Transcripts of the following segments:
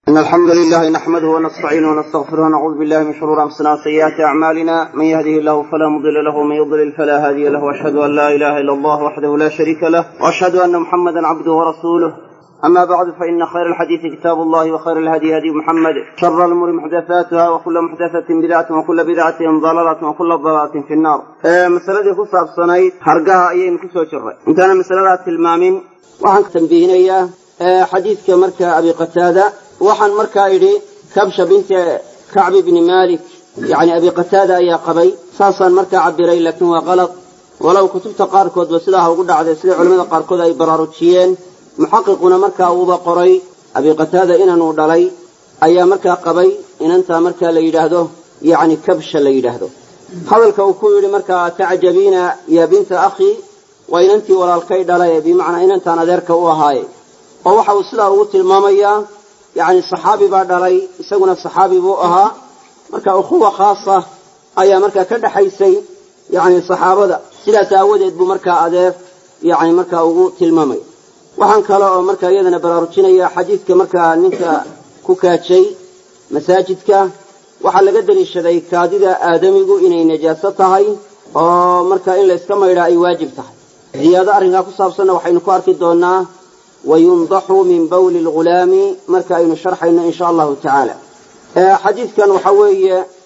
إن الحمد لله نحمده ونستعينه ونستغفره ونعوذ بالله من شرور أنفسنا وسيئات أعمالنا من يهده الله فلا مضل له ومن يضلل فلا هادي له وأشهد أن لا إله إلا الله وحده لا شريك له وأشهد أن محمدا عبده ورسوله أما بعد فإن خير الحديث كتاب الله وخير الهدي هدي محمد شر الأمور محدثاتها وكل محدثة بدعة وكل بدعة ضلالة وكل ضلالة في النار. مسألة خصوصا الصنايد حرقها أي كسو شر أنت أنا مسألة المامين وعن تنبيهنا حديث كمركة أبي قتادة وحن مركا إلي كبشة بنت كعب بن مالك يعني أبي قتادة أي قبي ساسا مركا عبري لكن هو غلط ولو كتبت قاركود وسلاها وقلنا على سلاح علماء قاركود أي براروتشيين محققنا مركا أبو قري أبي قتادة إن نودلي أي مركا قبي إن أنت مركا ليجهده يعني كبشة ليجهده هذا الكوكول مركا تعجبين يا بنت أخي وإن أنت ولا الكيد لا بمعنى إن أنت أنا ذرك وهاي ووحى وسلاها وقلت المامية يعني الصحابي بعد علي يسوون الصحابي بوءها مركا أخوة خاصة أي مركا كده حيسي يعني الصحابة ده سلا تأودت بمركا أدف يعني مركا أقوى تلمامي وحن كلا مركا يدنا برارتشينيا حديث كمركا نك كوكاتشي مساجدك وحل قدر الشذي كاديدا آدميقو إني نجاستها ومركا إن لإسكما إلى أي واجب تحي زيادة أرهنها كصاب سنة وحين كوارك الدونا وينضح من بول الغلام مركا إن شرحنا إن شاء الله تعالى. حديث كان وحوي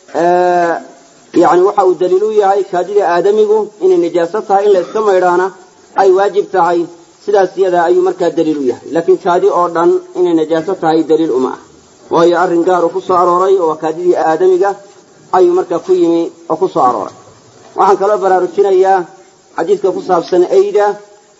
يعني وحاو الدليلية هاي كاديدا آدميقو إن نجاستها إلا إسكما إلانا أي واجب تحي سلا سيادة أي مركا دليلية لكن كادي أردن إن نجاستها أي دليل أمه وهي أرن قارو خصو عروري وكادي آدميقا أي مركا كيمي وخصو عروري وحن كلا برارتشينيا حديث كفصها بسنة أيدة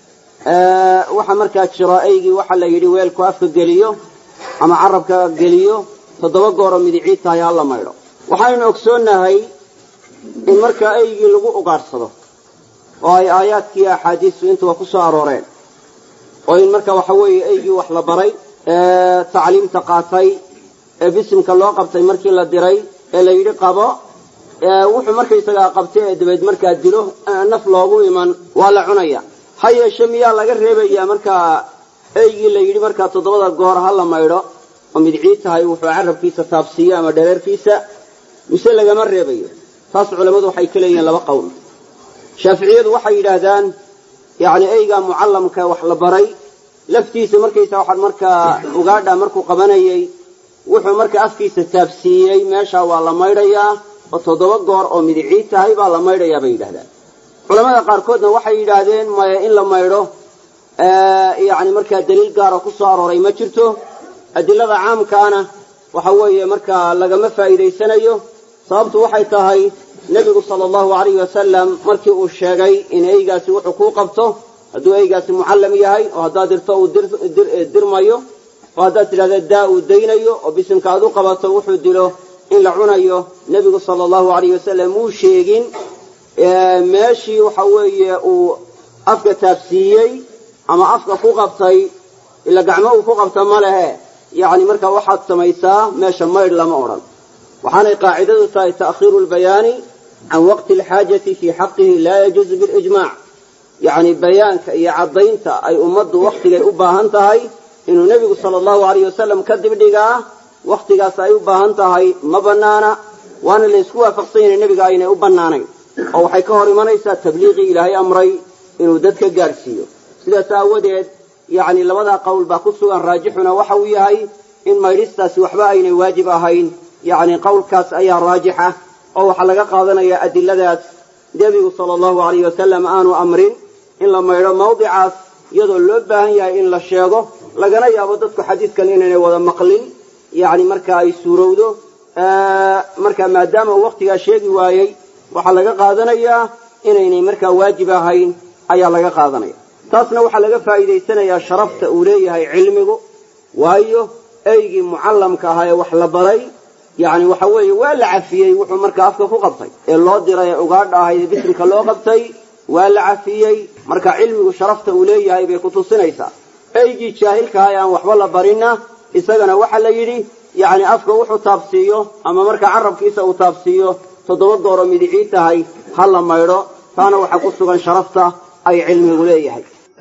waxa markaa jiro aygi waxa la yiri weelku afka galiyo ama carabka galiyo todoba goor midicii tahay alla mayro waxaanu ogsoonahay in marka aygi lagu ugaarsado oo ay aayaadkii ahadiisu inta ku soo arooreen oo in marka waxa weeye aygi wax la baray tacliimta qaatay bisimka loo qabtay markii la diray ee la yiri qabo wuxuu markay isaga qabtay dibad marka dilo naf loogu iman waa la cunaya هيا شميا laga reebaya marka aygi la yiri marka todobada goor hal la mayro oo midciitahay wuxuu carabkiisa taabsiyo ama dhereerkiisa mise laga ma reebayo taas culimadu waxay kaleeyeen laba qowl shaafiiciyadu waxay yiraahdaan yaani ayga muallamka wax la baray laftiisa markaysa waxa marka ugaadha markuu qabanayay wuxuu marka afkiisa taabsiyay meesha waa la mayrayaa oo todoba goor oo midciitahay baa la mayrayaa bay yiraahdaan culimada qaarkoodna waxay yiraahdeen ma in la mayro yaani marka daliil gaar ah ku soo arooray ma jirto adilada caamkaana waxa weeye marka laga ma faa'iideysanayo sababtu waxay tahay nabiga sallallahu alayhi wasallam markii uu sheegay in aygaasi wuxuu ku qabto haduu aygaasi muallam yahay oo hadaa dirto uu dirmayo oo hadaa tirada daa uu deynayo oo bisimka adu qabato wuxuu dilo in la cunayo nabiga sallallahu alayhi wasallam uu sheegin meeshii waxa weeye uu afka taabsiiyay ama afka ku qabtay ila gacmo uu ku qabta ma lahe yaani marka waxaad samaysaa meesha mayr lama oran waxaana qaacidadu tahay ta'khiru al-bayani an waqti al-haajati fi haqqihi la yajuz bil ijma' yaani bayaanka iyo cadaynta ay ummaddu waqtiga u baahan tahay inuu nabigu sallallahu alayhi wasallam ka dib dhigaa waqtigaas ay u baahan tahay ma banaana waana la isku waafaqsan yahay nabiga inay u banaanayn oo waxay ka hor imanaysaa tabliiqi ilaahay amray inuu dadka gaarsiiyo sidaas aawadeed yaani labada qowl baa ku sugan raajixuna waxa uu yahay in mayristaasi waxba aynay waajib ahayn yaani qowlkaas ayaa raajixa oo waxa laga qaadanayaa adiladaas nabiga sallallahu alayhi wasallam aanu amrin in la mayro mawdicaas iyadoo loo baahan yahay in la sheego lagana yaabo dadku xadiidkan inay wada maqlin yaani marka ay suurowdo marka maadaama waqtiga sheegi waayay waxa laga qaadanayaa inaynay marka waajib ahayn ayaa laga qaadanaya taasna waxa laga faa'iideysanayaa sharafta uu leeyahay cilmigu waayo aygi muallamka ahaa ee wax la baray yaani waxa weeye waa la cafiyay wuxuu marka afka ku qabtay ee loo diray ugaadha ahaa ee bisimka loo qabtay waa la cafiyay marka cilmigu sharafta uu leeyahay bay ku tusinaysaa aygi jaahilka ahaa aan waxba la barina isagana waxa la yiri yaani afka wuxuu taabsiyo ama marka carabkiisa uu taabsiyo todoba goor midicii tahay hal la mayro taana waxa ku sugan sharafta ay cilmigu leeyahay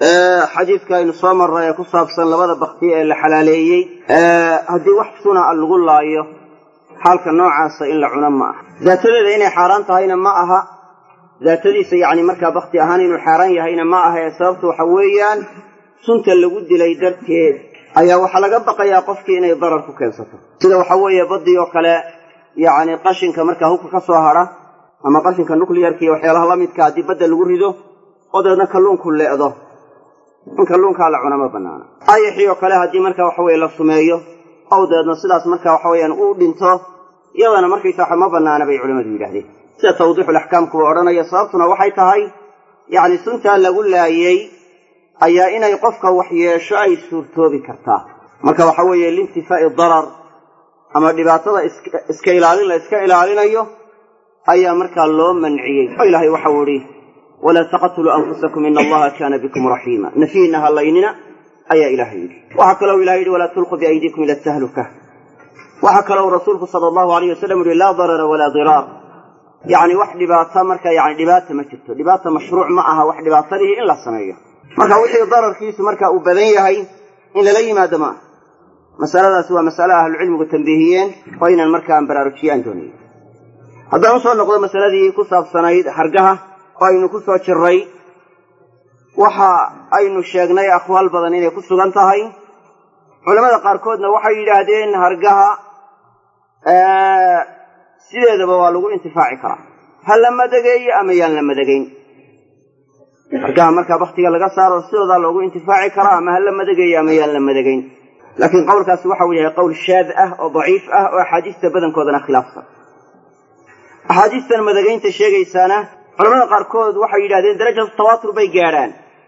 xadiidka aynu soo marray ee ku saabsan labada bakti ee la xalaaleeyey haddii wax suna lagu laayo xaalka noocaasa in la cuno ma aha daatadeeda inay xaaraan tahayna ma aha daatadiisa yacni markaa bakti ahaan inuu xaaraan yahayna ma aha ee sababtu waxa weeyaan sunta lagu dilay darteed ayaa waxaa laga baqayaa qofkii inay darar ku keensato sida waxa weeye baddii oo kale yacni qashinka markaa hubka ka soo hadha ama qashinka nucliyarka iyo waxyaalaha la midka haddii badda lagu rido oo dabeedna kalluunku le'do in kalluunkaa la cuna ma bannaana ayaxii oo kale haddii markaa waxa weye la sumeeyo ow dabeedna sidaas markaa waxa weeyaan uu dhinto iyadana markaysa waxa ma bannaana bay culimmadu yidhaahdeen sida tawdiixulaxkaamku uu odhanaya sababtuna waxay tahay yacni suntaa lagu laayey ayaa inay qofka wax yeesho ay suurtoobi kartaa marka waxa weeye liintifaa'i darar ama dhibaatada iska ilaalin la iska ilaalinayo ayaa markaa loo manciyey oo ilaahay waxau idhi walaa taqtuluu anfusakum ina allaha kaana bikum raxiima nafiina halaynina ayaa ilaahay yidhi waxaa kaloo ilahay yidhi walaa tulquu biaydiikum ila tahluka waxaa kaloo rasuulku sala allahu alayh wasalam yihi laa darara walaa diraar yacni wax dhibaata marka yani dhibaata ma jirto dhibaata mashruuc ma aha wax dhibaatadihi in la sameeyo marka wixii dararkiisu marka uu badan yahay in lala yimaado ma aha masaladaasi waa masale ahlucilmigu tambiihiyeen oo inaan markaan baraarujiyaan doonayo haddaan usoo noqdo masaladii ku saabsanayd hargaha oo aynu ku soo jirray waxa aynu sheegnay aqwaal badan inay ku sugan tahay culamada qaarkoodna waxay yidhaahdeen hargaha sideedaba waa lagu intifaaci karaa ha la madageeyo ama yaan la madageyn hargaha markaa baktiga laga saaro sidoodaa loogu intifaaci karaa ama ha la madageeyo ama yaan la madageyn laakiin qowlkaasi waxa uu yahay qowl shaad ah oo daciif ah oo axaadiista badankoodana khilaafsan axaadiistan madageynta sheegaysaana culamada qaarkood waxay yidhahdeen darajatu tawaatur bay gaadhaan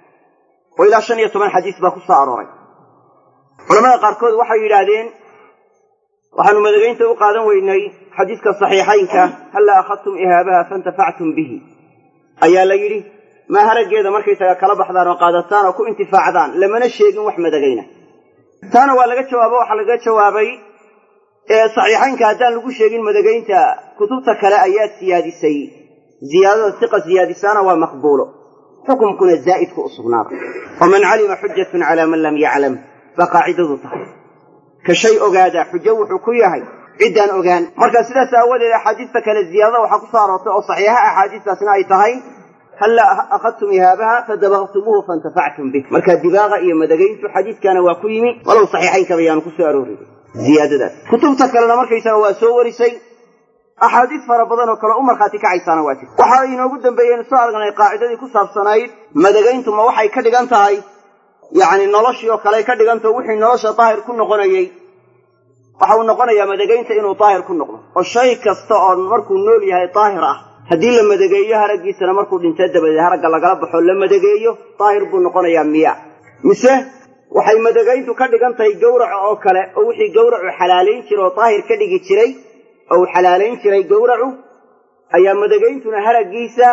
oo ilaa 15 xadiis baa ku soo arooray culamada qaarkood waxay yidhaahdeen waxaanu madageynta u qaadan weynay xadiiska saxiixaynka halla akhadtum ihaabaha faintafactum bihi ayaa la yidhi ma haraggeeda markaysaga kala baxdaan oo qaadataan oo ku intifaacdaan lamana sheegin wax madagayna taana waa laga jawaabo waxaa laga jawaabay saxiixaynka haddaan lagu sheegin madagaynta kutubta kale ayaa siyaadisay ziyaadada siqa siyaadisaana waa maqbuulo xukumkuna zaa'idku u sugnaada waman calima xujatun calaa man lam yaclam baa qaacidadu tahay ka shay ogaadaa xujo wuxuu ku yahay ciddaan ogaan marka sidaas aawadeed axaadiista kale ziyaadada waxaa ku soo aroortay oo saxiixa axaadiistaasna ay tahay halla akhadtum ihaabaha fadabaqtumuuhu faintafactum bih marka dibaaqa iyo madagayntu xadiidkaana waa ku yimi walow saxiixaynkaba yaanu ku soo aroorin ziyaadadaas kutubta kalena markaysaga waa soo warisay axaadiis fara badan oo kale u markhaati kacaysaana waa jirta waxaa inoogu dambeeyeynu soo aragnay qaacidadii ku saabsanayd madagayntu ma waxay ka dhigan tahay yacni noloshii oo kale ay ka dhigantao wixii nolosha daahir ku noqonayey waxa uu noqonayaa madagaynta inuu daahir ku noqdo oo shay kasta oo markuu nool yahay daahir ah haddii la madageeyo haraggiisana markuu dhinta dabadeed haragga lagala baxo la madageeyo daahir buu noqonayaa miya mise waxay madagayntu ka dhigan tahay gawraca oo kale oo wixii gawracu xalaalayn jira oo daahir ka dhigi jiray oo uu xalaalayn jiray gawracu ayaa madagayntuna haraggiisa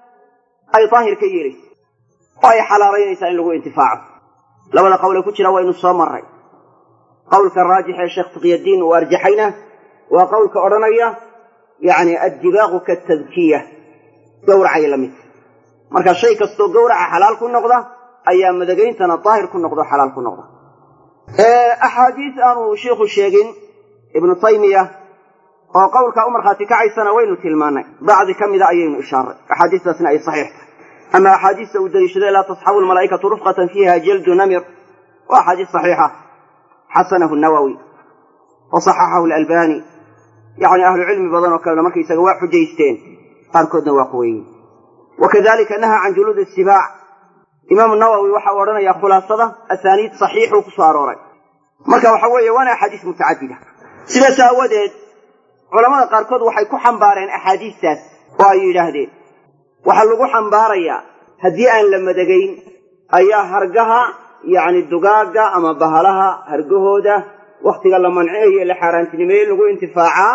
ay daahir ka yeelaysa oo ay xalaalaynaysaa in lagu intifaaco labada qowle ku jira waynu soo marray qowlka raajix ee sheekh taqiyaddiin uu arjaxayna waa qowlka odhanaya yacni addibaaqu kaatadkiya gawracay la mid marka shay kastoo gawraca xalaal ku noqda ayaa madagayntana daahir ku noqdo xalaal ku noqda axaadiis aanu sheikhu sheegin ibnu taymiya oo qowlka u markhaati kacaysana waynu tilmaannay bacdi ka mida ayaynu ishaaray axaadiistaasna ay saxiix tahay ama axaadiista uu daliishaday laa tasxabu almalaa'ikatu rufqatan fiiha jaldu namir waa axaadiis saxiixa xasanahu nawowi wa saxaxahu alalbani yacni ahlu cilmi badan oo kalena markaysaga waa xujaysteen qaarkoodna waa quweeyey wakadalika nahaa can juluudi isibaac imaamu nawowi waxa uu odhanayaa khulaasada asaaniid saxiixuu ku soo arooray marka waxa weeye waana axaadiis mutacadida sidaas aawadeed culamada qaarkood waxay ku xambaareen axaadiistaas oo ay yidhaahdeen waxaa lagu xambaarayaa haddii aan la madagayn ayaa hargaha yacni dugaagga ama bahalaha hargahooda wakhtiga la manciyayo la xaaraantinimeeye lagu intifaacaa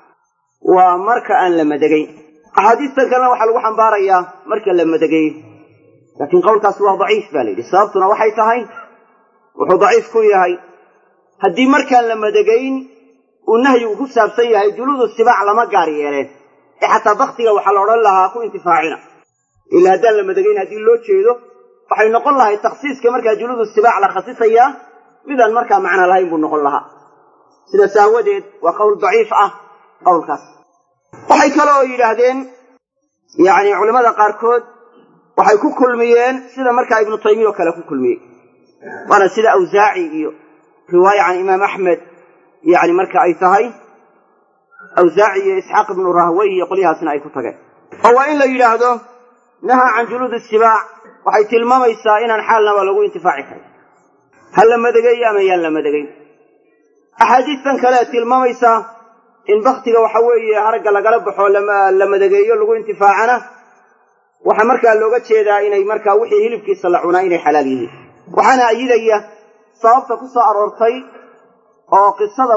waa marka aan la madagayn axaadiistan kalena waxaa lagu xambaarayaa marka la madagayo laakiin qowlkaasi waa daciif baa la yidhi sababtuna waxay tahay wuxuu daciif ku yahay haddii markaan la madagayn uu nahyigu ku saabsan yahay juluudu sibaac lama gaar yeeleen ee xataa baktiga waxaa la odhan lahaa ku intifaacina ilaa haddaan la madagayn haddii loo jeedo waxay noqon lahay takhsiiska markaa juluudu sibaac la khasisaya midaan markaa macno lahayn buu noqon lahaa sidaas aawadeed waa qowl daciif ah qowlkaas waxay kaloo yidhaahdeen yacni culimmada qaarkood waxay ku kulmiyeen sida markaa ibnu taymiya oo kale ku kulmiyey waana sida awsaaci iyo riwaaya can imaam axmed yacni marka ay tahay awsaaci iyo isxaaq ibnu rahwey iyo qolyahaasna ay ku tageen oo waa in la yidhaahdo nahaa can juluudi sibaac waxay tilmaamaysaa inaan xaalnaba lagu intifaaci karin ha la madegeeyo ama yaan la madegayn axaadiistan kale tilmaamaysaa in baktiga waxa weeye haragga lagala baxo la madegeeyo lagu intifaacana waxaa markaa looga jeedaa inay markaa wixii hilibkiisa la cunaa inay xalaal yihiin waxaana ayidaya sababta ku soo aroortay oo qisada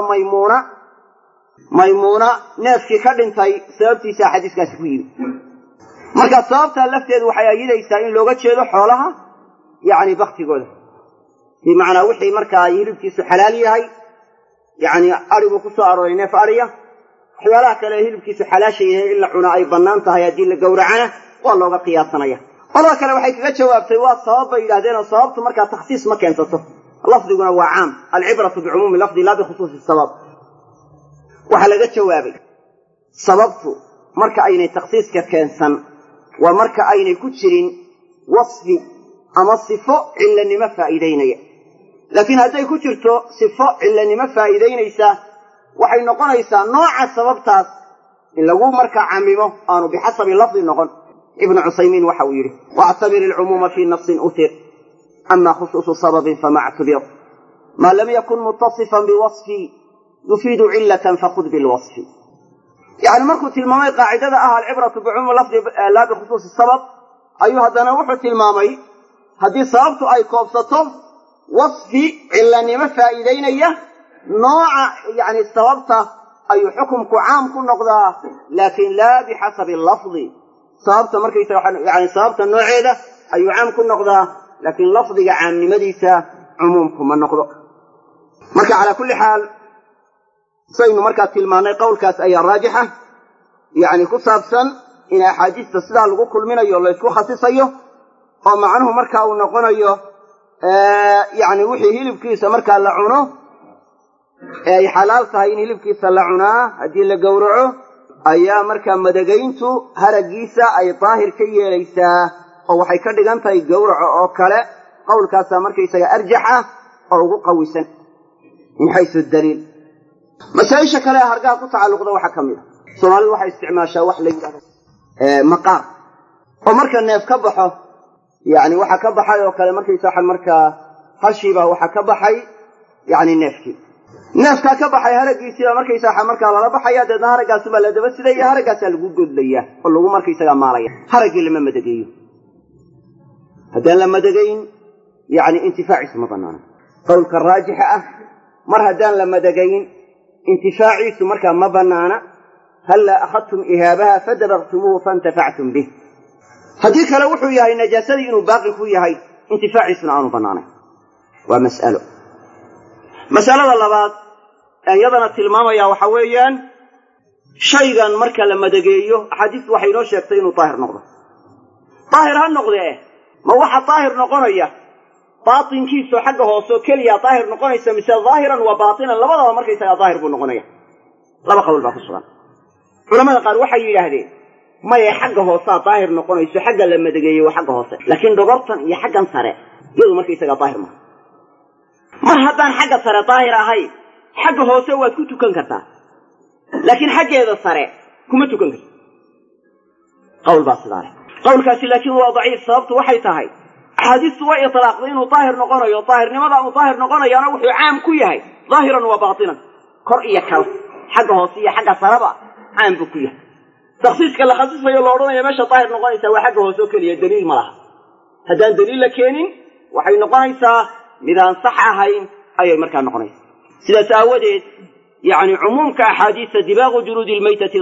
maymuuna neefkii ka dhintay sababtiisa xadiiskaasi ku yimi marka sababtaa lafteedu waxay ayidaysaa in looga jeedo xoolaha yacni baktigooda bimacnaa wixii markaa hilibkiisu xalaal yahay yacni ari buu ku soo arooray neef ariya waxyaalaha kale hilibkiisu xalaasha yahay in la cunaa ay bannaan tahay haddii la gowracana waa looga qiyaasanaya qolada kale waxay kaga jawaabtay waa sabab bay yidhahdeen oo sababtu markaa takhsiis ma keensato lafdiguna waa caam alcibratu bicumuumi lafdi laa bikhusuusi sabab waxaa laga jawaabay sababtu marka aynay takhsiiska keensan waa marka aynay ku jirin wasfi ama sifo cillanimo faa'iidaynaya laakiin hadday ku jirto sifo cillanimo faa'iidaynaysa waxay noqonaysaa nooca sababtaas in lagu markaa camimo aanu bixasabi lafdi noqon ibnu cusaymiin waxa uu yidhi waactabir ilcumuuma fii nafsin utir ama khusuusu sababin fama ctubir maa lam yakun mutasifan biwasfi yufiidu cilatan fakhud bilwasfi yacni markuu tilmaamay qaacidada ah alcibratu bicumuumi lafdi laa bikhusuusi sabab ayuu haddana wuxuu tilmaamay haddii sababtu ay koobsato wasfi cillanimo faa'iidaynaya nooca yacni sababta ayuu xukumku caam ku noqdaa laakiin laa bixasabi lafdi sababta markaysaga yani sababta nooceeda ayuu caam ku noqdaa laakiin lafdiga caamnimadiisa cumuumku ma noqdo marka calaa kulli xaal saynu markaa tilmaannay qowlkaas ayaa raajixa yacni ku saabsan in axaadiista sidaa lagu kulminayo laysku khasisayo oo macnuhu markaa uu noqonayo yacni wixii hilibkiisa markaa la cuno ee ay xalaal tahay in hilibkiisa la cunaa haddii la gowraco ayaa markaa madegayntu haraggiisa ay daahir ka yeelaysaa oo waxay ka dhigan tahay gowraco oo kale qowlkaasaa markaysaga arjax ah oo ugu qawisan min xaysu daliil masaa-isha kale ee hargaha ku tacalluqda waxaa ka mid a soomaalidu waxay isticmaashaa wax la yidhahdo maqaar oo marka neef ka baxo yacni waxaa ka baxay oo kale markaysaa markaa hashiiba waxaa ka baxay yacni neefkaa ka baxay haraggiisiiba markaysaa markaa lala baxaya deedna haraggaasubaa la daba sidaya haraggaasaa lagu godlaya oo lagu markaysagaa maalaya haraggii lama madegeeyo haddaan la madegayn yacni intifaaciisu ma bannaana qowlka raajixa ah mar haddaan la madegayn intifaaciisu markaa ma bannaana hallaa akhadtum ihaabaha fadabaqtumuuhu faintafactum bih haddii kale wuxuu yahay najaasadii inuu baaqi ku yahay intifaaciisuna aanu bannaanayn waa mas'alo masalada labaad iyadana tilmaamaya waxa weeyaan shaygan marka la madegeeyo axaadiistu waxay inoo sheegtay inuu daahir noqdo daahir ha noqdee ma waxa daahir noqonaya baatinkiisoo xagga hooseo keliya daahir noqonaysa mise daahiran waa baatinan labadaba markaysagaa daahir buu noqonaya laba qowl baa ku sugan culamada qaar waxay yidhaahdeen maye xagga hoosaa daahir noqonayso xagga la madegeeyey waa xagga hoose laakiin dhogortan iyo xaggan sare iyadu markaysagaa daahir maha mar haddaan xagga sare daahir ahayn xagga hoose waad ku tukan kartaa laakiin xaggeeda sare kuma tukan karta qowl baa sidaa leh qowlkaasi laakiin waa daciif sababtu waxay tahay axaadiistu way itlaaqday inuu daahir noqonayo daahirnimada uu daahir noqonayaana wuxuu caam ku yahay daahiran wa baatinan kor iyo kal xagga hoose iyo xagga sareba caam buu ku yahay takhsiiska la khasisayo la odhanayo meesha daahir noqonaysa waa xagga hoose oo keliya daliil ma laha haddaan daliil la keenin waxay noqonaysaa midaan sax ahayn ayay markaa noqonaysaa sidaas aawadeed yacni cumuumka axaadiista dibaaqu juluudi ilmaytati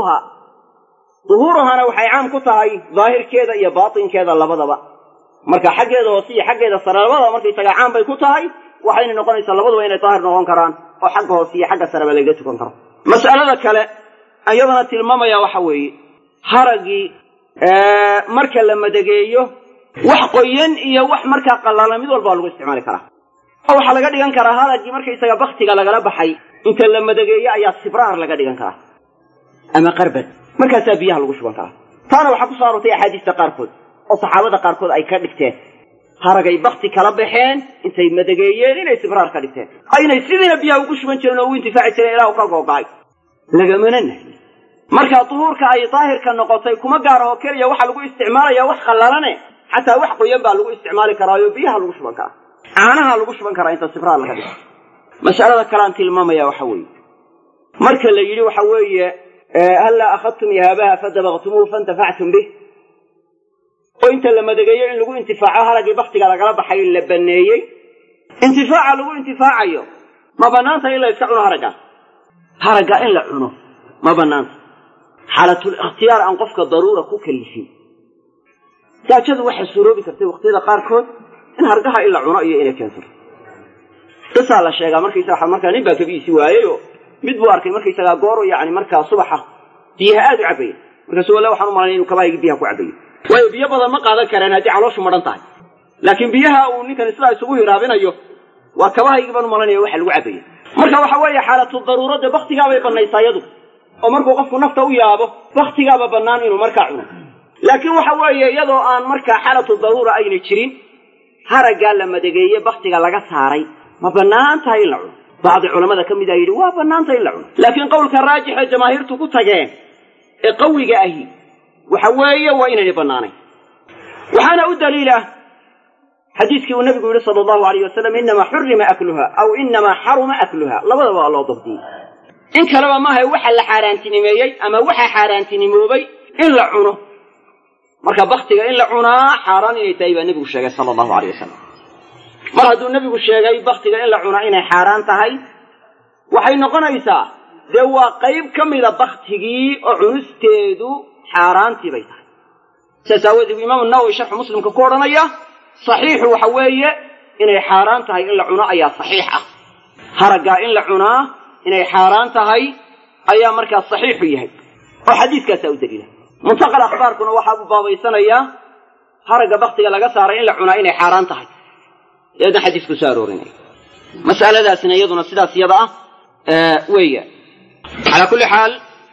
duhuuruhana waxay caam ku tahay daahirkeeda iyo baatinkeeda labadaba marka xaggeeda hoose iyo xaggeeda sare labadaba markaysagaa caam bay ku tahay waxayna noqonaysaa labaduba inay daahir noqon karaan oo xagga hoose iyo xagga sareba lagaga tukan karo mas'alada kale iyadana tilmaamaya waxa weeye haraggii marka la madegeeyo wax qoyan iyo wax markaa qallalan mid walba lagu isticmaali karaa oo waxa laga dhigan karaa halagii markaysaga baktiga lagala baxay inta la madageeyo ayaa sibraar laga dhigan karaa ama qarbad markaasaa biyaha lagu shuban karaa taana waxaa ku soo aroortay axaadiista qaarkood oo saxaabada qaarkood ay ka dhigteen haragay bakti kala baxeen intay madageeyeen inay sibraar ka dhigteen aynay sidiina biyaha ugu shuban jireen oo ugu intifaaci jireen ilaa uu ka googa'ay lagamana nahy markaa duhuurka ay daahirka noqotay kuma gaar oo keliya waxa lagu isticmaalaya wax qallalane xataa wax qoyan baa lagu isticmaali karaayo biyaha lagu shuban karaa caanaha lagu shuban karaa inta sibraar laga dhigo mas'alada kalaan tilmaamaya waxa weeye marka la yidhi waxa weeye halla akhadtum ihaabaha fadabaqtumuhu fantafactum bih oo inta la madageeyo in lagu intifaaco halagii baktiga lagala baxay la baneeyey intifaaca lagu intifaacayo ma banaanta in la iska cuno haragga in la cuno ma banaanta xaalatul ikhtiyaar aan qofka daruura ku kalifin gaajadu waxay suuroobi kartay waqtiyada qaarkood in hargaha in la cuno iyo inay keento qisaa la sheegaa markaa nin baa kabiisi waayey mid buu arkay markaysagaa gooro yacni markaa subaxa biyaha aad u cabaya markaasuu walla waxaan u malanaya inuu kabahaygii biyaha ku cabayo waayo biyo badan ma qaadan karaan haddii calooshu madhan tahay laakiin biyaha uu ninkan sidaa isugu hiraabinayo waa kabahaygii baan u malanaya waxa lagu cabayo marka waxa weeye xaalatu daruuradda baktigaabay bannaysaa iyadu oo markuu qofku nafta u yaabo baktigaaba bannaan inuu markaa cuno laakiin waxa weeye iyadoo aan markaa xaalatu daruura ayna jirin haraggaa la madageeye baktiga laga saaray ma bannaan tahay in la cuno bacdi culamada ka mid a yidhi waa bannaanta in la cuno laakiin qowlka raajix ee jamaahiirtu ku tageen ee qawiga ahi waxa weeye waa inaynay bannaanayn waxaana u daliila xadiiskii uu nabigu yidhi sala allahu alayh wasalam inamaa xurima akluha aw inamaa xaruma akluha labadaba waa loo dabdiyey in kaleba maaha waxa la xaaraantinimeeyey ama waxa xaaraantinimoobay in la cuno marka baktiga in la cunaa xaaraan inay tahay baa nebigu sheegay sala allahu alayh wasalam mar hadduu nebigu sheegay baktiga in la cunaa inay xaaraan tahay waxay noqonaysaa dee waa qayb ka mida baktigii oo cunisteedu xaaraantii bay tahay saas aawoodee imaamu nawowi sharxu muslimka ku odhanaya saxiixu waxa weeye inay xaaraan tahay in la cuno ayaa saxiix ah haraggaa in la cunaa inay xaaraan tahay ayaa markaa saxiixu yahay oo xadiiskaasaa u daliila muntaqal akhbaarkuna waxaa buu baabaysanayaa haragga baktiga laga saaray in la cunaa inay xaaraan tahay dabeedna xadiisku soo aroorinaya mas'aladaasina iyaduna sidaas iyada ah weeya calaa kulli xaal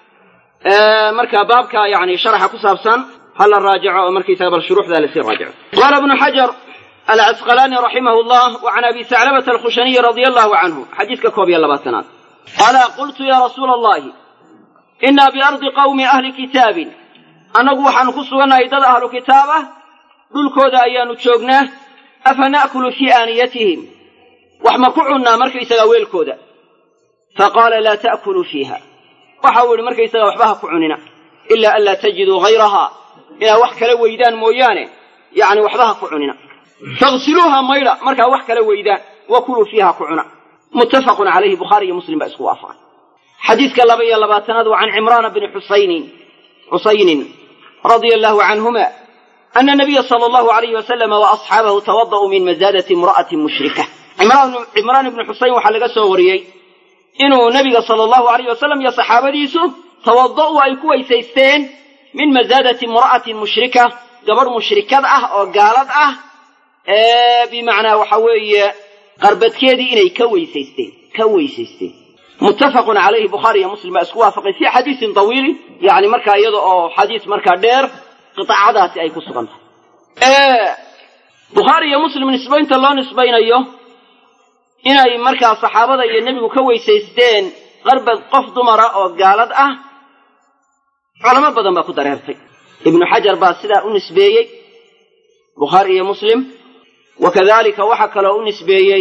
marka baabka yani sharaxa ku saabsan hal la raajico oo markiisaga bal shuruuxda lasii raajico qaala ibnu xajar alcasqalaani raximahu llah wa can abi saclabata alkhushaniyi radia allahu canhu xadiiska 21 qaala qultu ya rasuula allahi inaa biardi qawmi ahli kitaabin annagu waxaanu ku sugannahay dad ahlu kitaabah dhulkooda ayaanu joognaa afa na'kulu fii aaniyatihim wax ma ku cunnaa markaysagaa weelkooda faqaala laa ta'kuluu fiiha waxa uu yidhi markaysagaa waxba ha ku cunina ilaa an laa tajiduu hayrahaa inaad wax kala weydaan mooyaane yacni waxba ha ku cunina faghsiluuha maydha markaa wax kala weydaan wa kuluu fiiha ku cuna muttafaqun calayhi bukhaari iyo muslim baa isku waafaqay xadiiska 22 wa can cimraana bni xusaynin radia allahu canhuma ana nabiya sala allahu alayhi wasalama wa asxaabahu tawada'uu min masaadati imra'atin mushrika cimraan ibni xusayn waxaa laga soo wariyey inuu nebiga sala allahu alayh wasalam iyo saxaabadiisu tawada'uu ay ku weysaysteen min masaadati imra'atin mushrika gabadh mushrikad ah oo gaalad ah bimacnaa waxa weeye qarbadkeedii inay ka weysaysteen muttafaqun calayhi bukhaari iyo muslim baa isku waafaqay fii xadiisin tawiilin yani markaa iyada oo xadiis markaa dheer qitaacadaasi ay ku sugan tahay bukhaari iyo muslim nisbaynta loo nisbaynayo inay markaa saxaabada iyo nebigu ka weysaysteen qarbad qof dumara oo gaalad ah culamo badan baa ku dareertay ibnu xajar baa sidaa u nisbeeyey bukhaari iyo muslim wakadalika waxaa kaloo u nisbeeyey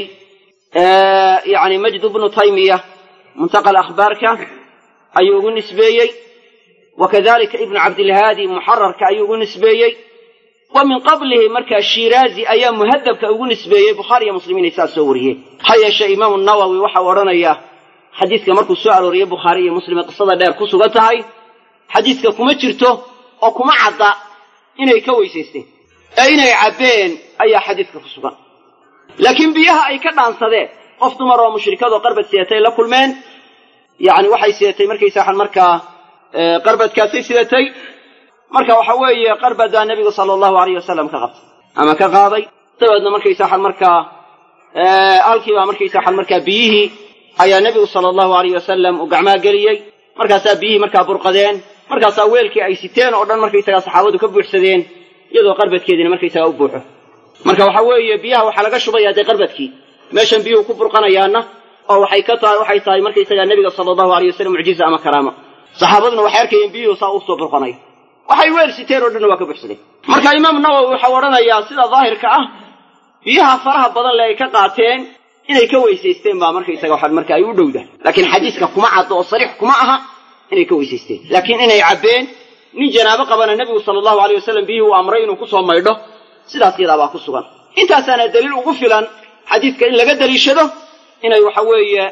yani majd bnu taymiya muntaqal akhbaarka ayuu ugu nisbeeyey wakadalika ibnu cabdilhaadi muxararka ayuu ugu nisbeeyey wa min qablihi markaa shiiraazi ayaa muhadabka ugu nisbeeyey bukhaari iyo muslim inay saas soo wariyeen ha yeeshee imaamu nawowi waxau odhanayaa xadiiska markuu soo arooriyey bukhaari iyo muslim ee qisada dheer ku sugan tahay xadiiska kuma jirto oo kuma cadda inay ka weysaysteen ee inay cabbeen ayaa xadiiska ku sugan laakiin biyaha ay ka dhaansadeen qof dumar oo mushrikadoo qarbad sidatay la kulmeen yani waxay sidatay markaysaa markaa qarbadkaasay sidatay marka waxa weeye qarbadaa nebigu sala allahu alayh wasalam ka qabtay ama ka qaaday dabeedna markaysaa xal markaa halkiibaa markaysaa xal markaa biyihii ayaa nebigu sala allahu alayh wasalam uu gacmaha geliyey markaasaa biyihii markaa burqadeen markaasaa weelkii ay siteen oo dhan markaysagaa saxaabadu ka buuxsadeen iyadoo qarbadkeediina markaysagaa u buuxo marka waxaa weeye biyaha waxaa laga shubayaa dee qarbadkii meeshan biyuhu ku burqanayaanna oo waxay tahay markaysagaa nebiga sala allahu alayh wasalam mucjiza ama karaamo saxaabaduna waxay arkayeen biyuhu saa usoo burqanaya waxay weel siteen oo dhanna waa ka buuxsadeen marka imaam nawowi waxau odhanayaa sida daahirka ah biyaha faraha badan le ay ka qaateen inay ka weysaysteen baa markaysaga waxaa marka ay u dhowdahay laakiin xadiiska kuma caddo oo sariix kuma aha inay ka weysaysteen laakiin inay cabbeen nin janaabo qabana nebigu sala allahu alayh wasalam biyihii uu amray inuu kusoo maydho sidaas yadaa baa ku sugan intaasaana daliil ugu filan xadiidka in laga daliishado inay waxa weeye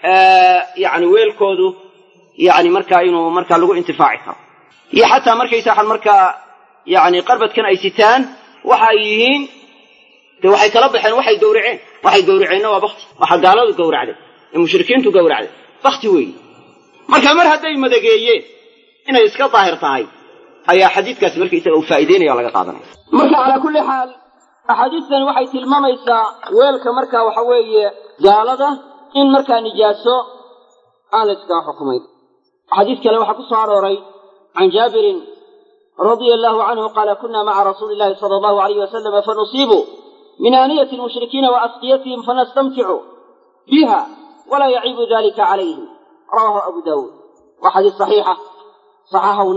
yani weelkoodu yani markaa inuu markaa lagu intifaaci karo iyo xataa markaysa waxaan markaa yani qarbadkan ay sitaan waxa ay yihiin de waxay kala baxeen waxay gawraceenna waa bakti waxa gaaladu gawracday ee mushrikiintu gawracday bakti weeye marka mar hadday madageeyeen inay iska daahir tahay ayaa xadiidkaasi markaysaga uu faa'iideynaya oo laga qaadanaya marka calaa kulli xaal axaadiistani waxay tilmaamaysaa weelka markaa waxa weeye gaalada in markaa nijaaso aan la iskaga xukumayn xadiis kale waxaa ku soo arooray can jaabirin radia allahu canhu qaala kuna maca rasuuli illahi sala allahu alayh wasalama fanusiibu min aaniyati lmushrikiina wa asqiyatihim fanastamticu biha walaa yaciibu dalika calayhim rawahu abu daawuud waa xadiis saxiixa saxaxahu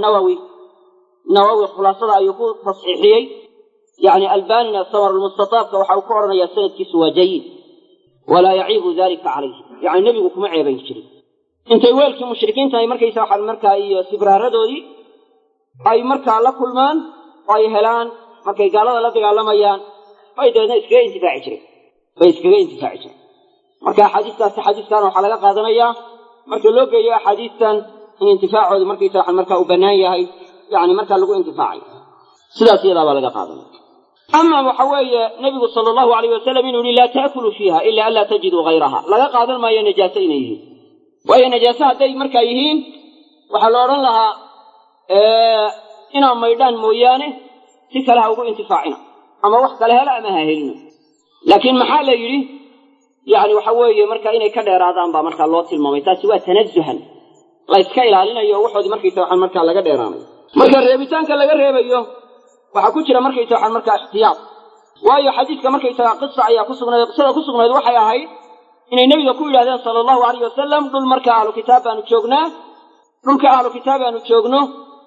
nawowi khulaasada ayuu ku tasxiixiyey yani albanina samar lmustataabka waxa uu ka odhanayaa sanadkiisu waa jayid walaa yaciibu dalika calayhim yani nebigu kuma ceebayn jirin intay weelkii mushrikiinta ay markaysa waxaa markaa iyo sibraaradoodii ay markaa la kulmaan oo ay helaan markay gaalada la dagaalamayaan bay dabeedna iskaga intifaaci jireen marka xadiiskan waxaa laga qaadanayaa marka loo geeyo axaadiistan in intifaacooda markaysa waxaa markaa uu bannaan yahay yani markaa lagu intifaacay sidaas iyadaa baa laga qaadanaya ama waxa weeye nebigu sala allahu alayh wasalam inuu yihi laa ta'kuluu fiiha ila an laa tajiduu hayraha laga qaadan maayo najaaso inay yihiin waayo najaaso hadday markaa yihiin waxaa la odhan lahaa inaa maydhaan mooyaane si kale ha ugu intifaacina ama wax kale hela ama ha helino laakiin maxaa la yidhi yani waxa weeye marka inay ka dheeraadaan baa markaa loo tilmaamay taasi waa tanazuhan la yska ilaalinayo waxoodii markaysa waxaan markaa laga dheeraanayo marka reebitaanka laga reebayo waxaa ku jira markaysa waxaan markaa ixtiyaad waayo xadiiska markaysaga qisa ayaa ku sugnayd qisada ku sugnayd waxay ahayd inay nebiga ku yidhahdeen sala allahu alayh wasalam dhul marka ahlu kitaab baanu joognaa dhulka ahlu kitaab aanu joogno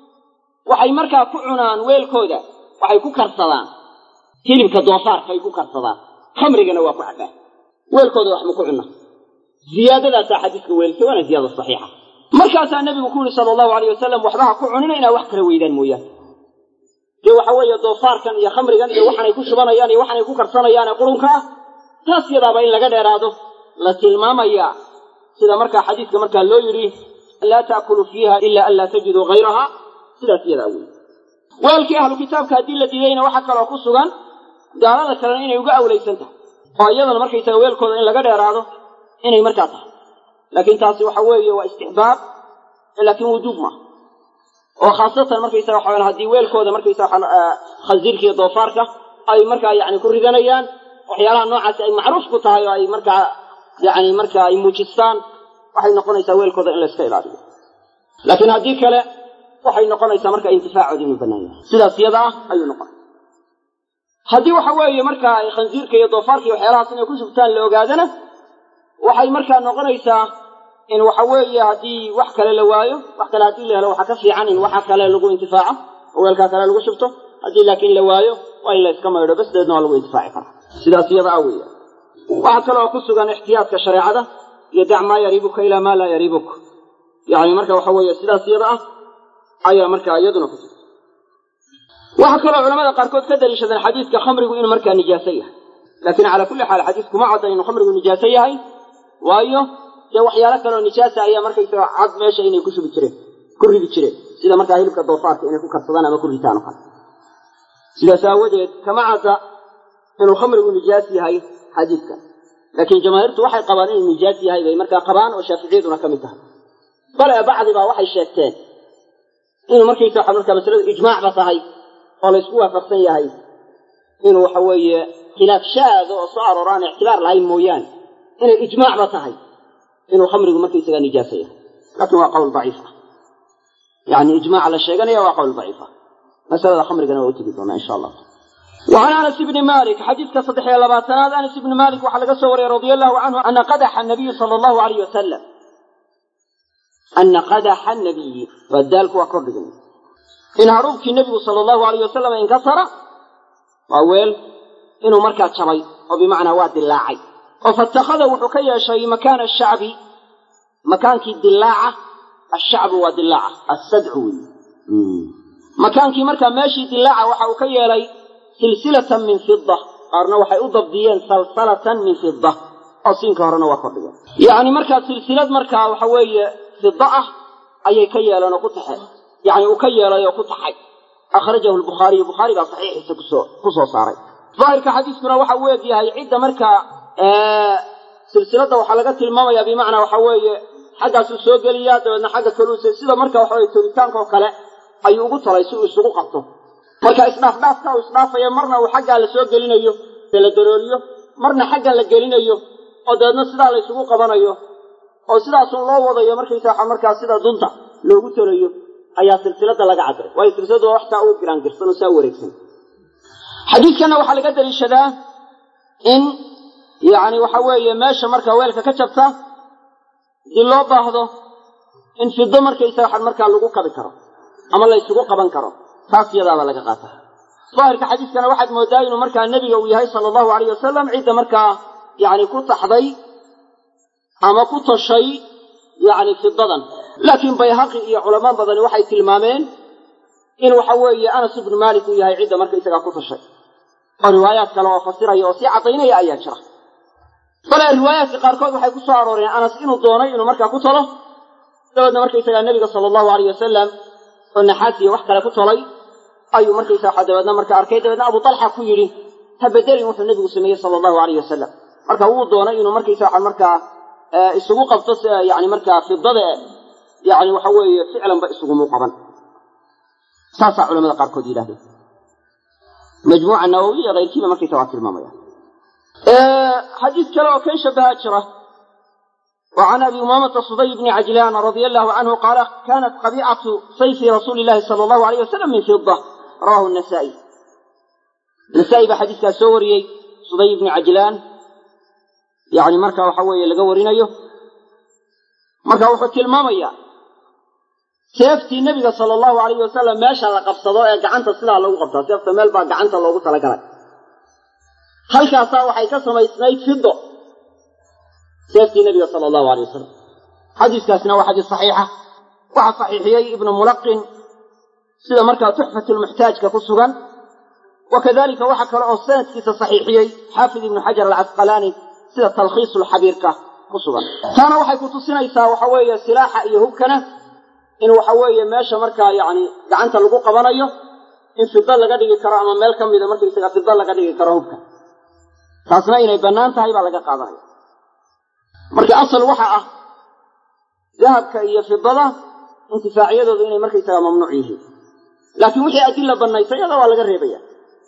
waxay markaa ku cunaan weelkooda waxay ku karsadaan hilibka doofaarkaay ku karsadaan khamrigana waa ku cabbaan weelkooda wax ma ku cunna ziyaadadaasaa xadiiska weelisa waana ziyaada saxiixa markaasaa nebigu ku yidhi sala allahu alayh wasalam waxba ha ku cunina inaa wax kala weydaan mooyaane dee waxa weeye doofaarkan iyo khamrigan iyo waxanay ku shubanayaan iyo waxanay ku karsanayaan ee qurunka ah taas yadaaba in laga dheeraado la tilmaamayaa sida markaa xadiiska markaa loo yidhi laa ta'kulu fiiha ila an laa tajiduu hayraha sidaas iyadaa wey weelkii ahlu kitaabka haddii la diidayna waxaa kaloo ku sugan gaalada kalena inay uga awlaysan tahay oo iyadana markaysaga weelkooda in laga dheeraado inay markaa tahay laakiin taasi waxa weeye waa istixbaab laakiin wujuub maaha oo khaasatan markaysaga waxaa haddii weelkooda markaysaga khasiirka iyo doofaarka ay markaa yani ku ridanayaan waxyaalaha noocaasi ay macruuf ku tahay oo ay markaa yani markaa ay muujistaan waxay noqonaysaa weelkooda in la iska ilaaliyo laakiin haddii kale waxay noqonaysaa markaa intifaacoodi inuu bannaan yahay sidaas iyada ah ayuu noqon haddii waxa weeye markaa ay khansiirka iyo doofaarka iyo waxyaalahaas inay ku sugtaan la ogaadana waxay markaa noqonaysaa in waxa weeye haddii wax kale la waayo wax kale haddii la helo waxaa ka fiican in waxa kale lagu intifaaco oo weelkaa kale lagu shubto haddii laakiin la waayo waa in la iska maydho bas deedna waa lagu intifaaci karaa sidaas iyada ah weya waxaa kaloo ku sugan ixtiyaadka shareecada iyo dac maa yariibuka ilaa maa laa yariibuk yani marka waxa weeye sidaas iyada ah ayaa markaa iyaduna ku jirta waxaa kaloo culamada qaarkood ka daliishadeen xadiiska khamrigu inuu markaa nijaaso yahay laakiin calaa kulli xaal xadiis kuma cadda inuu khamrigu nijaaso yahay waayo dee waxyaalo kaleoo nijaasa ayaa markaysaga cad meesha inay ku ridi jireen sida markaa hilibka doofaarka inay ku karsadaan ama ku ritaan oo kale sidaas aawadeed kama cadda inuu khamrigu nijaas yahay xadiidka laakiin jamaahiirtu waxay qabaan inuu nijaas yahay bay markaa qabaan oo shaaficiyaduna ka mid tahay bale bacdibaa waxay sheegteen inuu markaysa waxa markaa masaladu ijmaacba tahay oo la isku waafaqsan yahay إنه وحوي خلاف شاذ وصار ران اعتبار لهاي مويان إنه إجماع بطهي إنه خمر مكي سجى نجاسية لكن هو قول ضعيفة يعني إجماع على الشيء هو قول ضعيفة مسألة خمر جنا وتجدون إن شاء الله. وعن أنس بن مالك حديث كصدح يا لباتنا أنس بن مالك وحلق السوري رضي الله عنه أن قدح النبي صلى الله عليه وسلم أن قدح النبي والدالك وكردين إن هروبك النبي صلى الله عليه وسلم انكسر وأول إنه مركز شبي وبمعنى واد اللاعي فاتخذه حكي شيء مكان الشعب مكانك الدلاعة الشعب ودلاعة السدعوي مكانك مركز ماشي دلاعة وحكي لي سلسلة من فضة قارنا وحي أضبديين سلسلة من فضة أصين كهرنا وكردين يعني مركز سلسلة مركز وحوي فضة أي كيالا نقطح يعني وكيالا يقطح أخرجه البخاري قال صحيح كسو صاري ظاهر كحديثنا وحوي فيها يعد مركز سلسلة وحلقات الماوية بمعنى وحوي حاجة سوسوغليات وأن حاجة كلو سلسلة مركز وحوي توريتان كوكلا أي وقت لا يسوق السوق قطه مركز إسناف يمرنا وحاجة لسوغلينيو تلدروليو مرنا حاجة لجلينيو ودنا سدا لا يسوق قبنايو oo sidaas loo wadayo markaa sida dunta loogu tarayo ayaa silsilada laga cabray way silsiladu wax taa uu giraan girsan oo wareegsan xadiiskana waxa laga daliishadaa in yaani waxa weeye meesha markaa weelka ka jabta dib loo baahdo in fido markaa lagu kabi karo ama la isugu qaban karo taas iyada laga qaataa ظاهر xadiiskana waxaad moodaa inuu markaa nabiga uu yahay sallallahu alayhi wasallam cid markaa yaani ku taxday ama ku tashay yaani fidadan laakiin bayhaqi iyo culama badan waxay tilmaameen in waxa weeye Anas ibn Malik uu yahay cid markaa isaga ku tashay oo riwaayaad kale oo fasiraya oo si cadaynaya ayaa jira bal riwaayaadka qaar kood waxay ku soo arooreen Anas inuu doonay inuu markaa ku talo dabadna markaa isaga nabiga sallallahu alayhi wasallam oo naxaasiyo wax kale ku talay ayuu markaa isaga dabadna markaa arkay dabadna Abu Talha ku yiri tabadalin wuxuu nabigu sameeyay sallallahu alayhi wasallam markaa uu doonay inuu markaa isaga markaa isugu qabto yaani markaa fidada yaani waxa weeye ficlan ba isugu muuqaban saasa culimada qaar kood yiraahdeen majmuuca nawawiya qayrkiina markay tawaatir maamaya حديث كلا وكيش بهاجرة وعن أبي أمامة الصدي بن عجلان رضي الله عنه قال كانت قبيعة سيف رسول الله صلى الله عليه وسلم من فضة رواه النسائي بحديث سوري صدي بن عجلان يعني مركا وحوي لقورين أيه مركا وحكي المامية سيفتي النبي صلى الله عليه وسلم ما شاء الله قبصداء قعنت السلاح لو قبصة سيفت مالبا قعنت الله قبصة لقلت هل كاسا وحي كسما يسنيد فضة سيفتي النبي صلى الله عليه وسلم حديث كاسنا وحديث صحيحة وحد صحيحي ابن ملقن سيدة مركا تحفة المحتاج كفصغا وكذلك وحكى الأصنات كيس صحيحي حافظ ابن حجر العسقلاني سيدة تلخيص الحبير كفصغا كان وحي كتسنا يسا وحوية سلاحة يهبكنا إن وحوية ماشا مركا يعني قعنت اللقوق بنايه إن في الضالة قد يكرا أما مالكم إذا مركا يسا في الضالة قد يكرا هبكا taasna inay banaan tahay baa laga qaadanaya marka asal waxa ah dahabka iyo fidada intifaaciyadoodu inay markay tahay mamnuuc yihiin laakiin wixii adilla banaysay iyada waa laga reebaya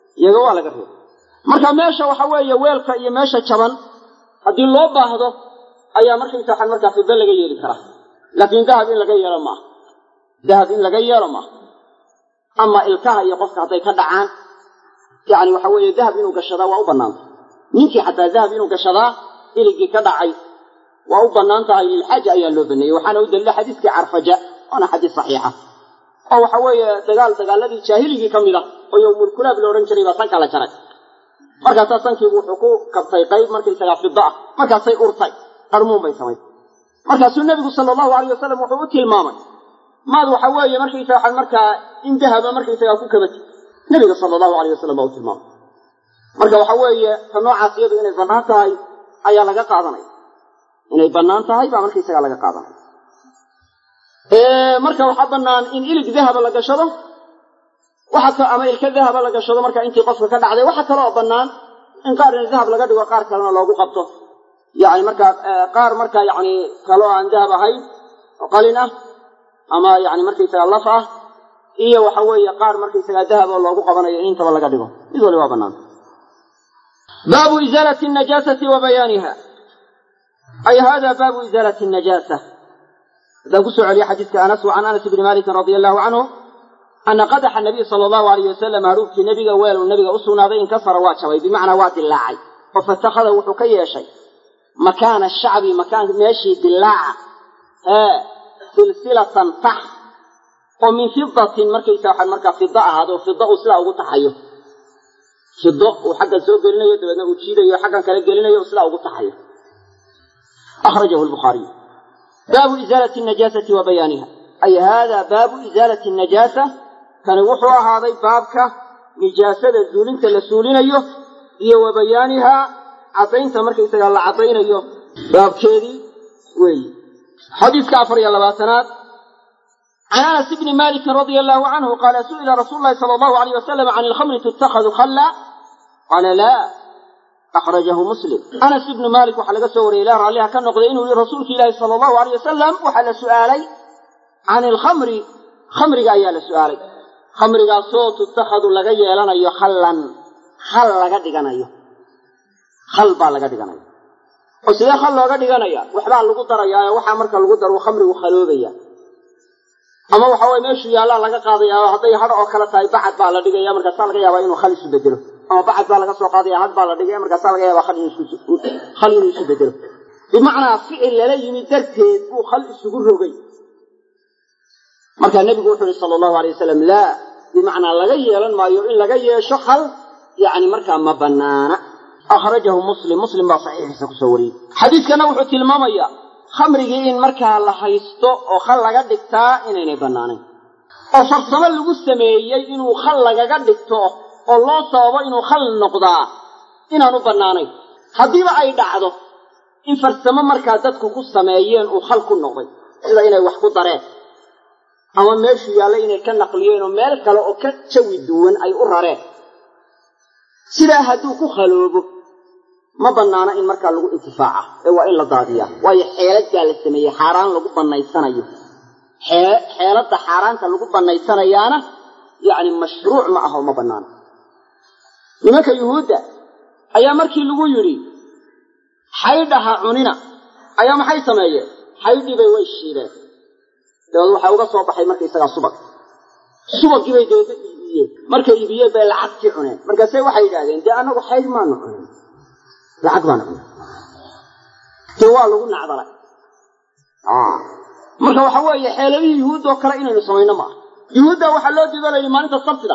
marka meesha waxa weeye weelka iyo meesha jaban hadii loo baahdo ayaa markay tahay marka fidada laga yeeli karaa laakiin dahab in laga yeelo ma ama ilkaha iyo qofka haday ka dhacaan yaani waxa weeye dahab inuu gashada waa u banaanta ninkii xataa dahab inuu gashadaa iligii ka dhacay waa u bannaan tahay lilxaaja ayaa loo baneeyey waxaana u dalilay xadiiskii carfaja waana xadiis saxiixa oo waxa weeye dagaaladii jaahiligii ka mid ah oo yowmul kulaab la odhan jiray baa sanka la jaray markaasaa sankiigu wuxuu ku qabtay qayb markaysagaa fidda ah markaasay urtay qarmuun bay samaysay markaasuu nebigu sala allahu alayh wasalam wuxuu u tilmaamay maad waxa weeye markaysaga markaa in dahaba markaysagaa ku kabatay nebiga sala allahu alayh wasalam baa u tilmaamay marka waxa weeye ta noocaas iyadu inay bannaan tahay ayaa laga qaadanaya inay bannaan tahay baa markaysagaa laga qaadanaya marka waxaa bannaan in ilig dahaba la gashado ama ilka dahaba la gashado marka intii qofka ka dhacday waxa kale oo bannaan in qaar in dahab laga dhigo qaar kalena loogu qabto yani marka qaar marka yani kaloo aan dahab ahayn oo qalin ah ama yani markaysagaa laf ah iyo waxa weeye qaar markaysagaa dahab oo loogu qabanayo in intaba laga dhigo mid wali waa bannaanta باب إزالة النجاسة وبيانها. أي هذا باب إزالة النجاسة. إذا قصوا عليه حديث أنس وعن أنس بن مالك رضي الله عنه أن قدح النبي صلى الله عليه وسلم هروب في نبي ويل والنبي أصلنا ذي انكسر واتشوي بمعنى وات اللاعي فاتخذه حكي شيء مكان الشعب مكان ماشي دلاع سلسلة فح ومن فضة مركز واحد مركز فضة هذا فضة أسلا أو تحيه فضة وحق الزوج قلنا يدنا وتشيده يحق كلا قلنا يسلا أو تحيه. أخرجه البخاري. باب إزالة النجاسة وبيانها. أي هذا باب إزالة النجاسة كان وحوها هذا بابك نجاسة الزولين تلسولين أيه هي وبيانها عطين تمركز قال عطين أيه باب كذي وي. حديث كافر يلا باتنات عن أنس بن مالك رضي الله عنه قال سئل رسول الله صلى الله عليه وسلم عن الخمر تتخذ خلا قال لا. أخرجه مسلم. أنس بن مالك وحلق سوري إله عليها كان نقضينه لرسول الله صلى الله عليه وسلم وحل سؤالي عن الخمر خمر قايا سؤالي خمر قال صوت تتخذ لغاية لنا يخلا خل لغا دغانايو خل با لغا دغانايو oo sida khal looga dhiganaya waxba lagu darayaa waxa marka lagu daro khamrigu khaloobaya ama waxa way meeshu yaala laga qaadayaa haday hadh oo kala tahay bacad baa la dhigaya marka saa laga yaabaa inuu khal isu bedelo ama bacad baa laga soo qaadaya had baa la dhigaya marka saa laga yaabaa khal inuu isu bedelo bimaana ficil la yimi darteed uu khal isugu rogay marka nabigu wuxuu sallallahu alayhi wasallam la bimaana laga yeelan maayo in laga yeesho khal يعني مركا ما بنانا. أخرجه مسلم بصحيح سكسوري. حديث كان وحو تلماميا خمري إن مركا الله يستو أو خلق دكتا إنني بناني أو فرصنا لغو سميي إنو خلق دكتا الله صابا إنو خل نقضا إنانو بناني حديث أي دعضو إن فرصنا مركا دتكو كو سمييين أو خلق النقضي إذا إني وحكو طريق أما ماشي يالي إني كان نقليين ومالك لو كتشوي دون أي أراري sidaa haduu ku khaloobo ma banaana in marka lagu intifaaca ee waa in la daadiya way xeelada la sameeyay xaraan lagu banaysanayo xeelada xaraanta lagu banaysanayaana yaani mashruuc ma aha ma banaana. nimanka yahuuda ayaa markii lagu yiri xaydaha cunina ayaa maxay sameeyeen xaydii bay way shiireen dawlad waxa uga soo baxay markii isaga subagii bay deeday markay ibiyay bay lacag ci cuneen markaasay waxay yiraahdeen de anagu xayd ma nucun lacag ma nucun waa lagu nacdalay marka waxa weeye xeeladii yahuud oo kale inaynu sameeyno ma yahuuda waxa loo diiday maalinta sabtida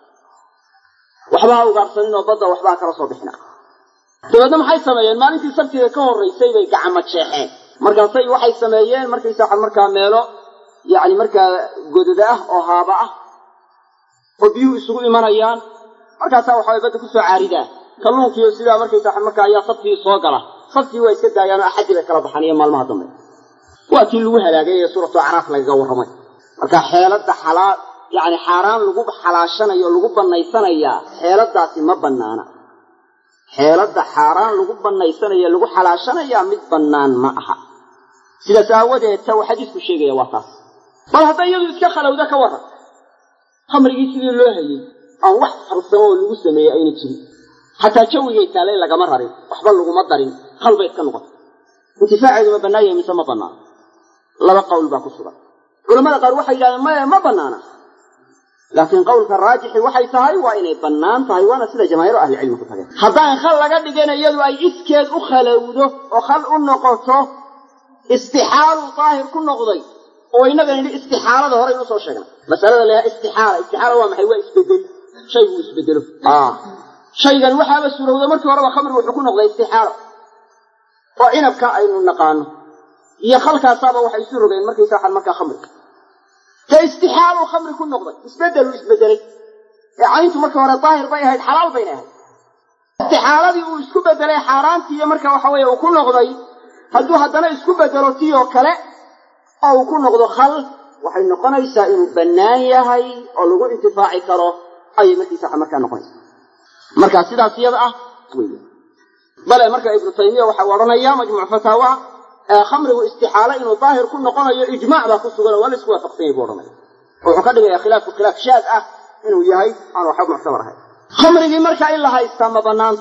waxba uga qarsan oo badda waxba kala soo bixina dabadna maxay sameeyeen maalintii sabtida ka horeysay bay gacmo jeexeen markaasay waxay sameeyeen markay saxan markaa meelo yaani markaa godada ah oo haaba ah oo biyo isugu imanayaan markaas waxa ay badda ku soo caaridaan kalluunkiyo sida markay tahay marka ayaa sabtii soo gala sabtii way iska daayaan axad bay kala baxanayeen maalmaha dambe waa tii lagu halaagay suuratu Araf laga warramay marka xeelada xalaal yaani xaraan lagu xalaashanayo lagu banaysanayo xeeladaasi ma banaana xeelada xaraan lagu banaysanayo lagu xalaashanayo mid banaan ma aha sida saawadeed taa xadiisku sheegaya waa taas bal hadda iyadu iska khalawda ka waran khamrigii sidii loo hayay aan wax farsamo lagu sameeyay ayna jirin hatta jawigay taalay laga mararin waxba lagu ma darin qalbay ka noqon intifaacidu ma banaayay mise ma banaan laba qowl baa ku sugan culimada qaar waxay yiraahdeen ma banaana laakiin qowlka raajixi waxay tahay waa inay banaan tahay waana sida jamaahiir ahli cilmi ku tageen haddaan khal laga dhigeen iyadu ay iskeed u khalawdo oo khal u noqoto istixaalu daahir ku noqday oo inaga istixaalada hore inuu soo sheegnay masalada la istixaala waa maxay waa isbedel shay uu isbedelo shaygan waxa la suurowdo markii hore khamrigu wuxuu ku noqday istixaala oo inabka aynu naqaano iyo khalkaasaaba waxay isu rogeen markii saxan marka khamriga ka istixaalu khamri ku noqday isbedelay ee ayntu markii hore daahir bay ahayd xalaal bay ahayd istixaaladii uu isku bedelay xaaraantii marka waxa weeye uu ku noqday hadduu haddana isku bedelo tiyo kale oo ku noqdo khal waxay noqonaysaa inuu banaan yahay oo lagu intifaaci karo ay markiisa markaa noqonaysaa marka sidaas iyada ah weeye bal marka ibn taymiya waxa waranaya majmuuc fatawa khamrigu istixaala inuu daahir ku noqonayo ijmaac baa ku sugan oo la isku waafaqsan yahay waranaya wuxuu ka dhigay khilaaf shaad ah inuu yahay aan waxa muctabar ahay khamrigi marka in la haysta ma banaanta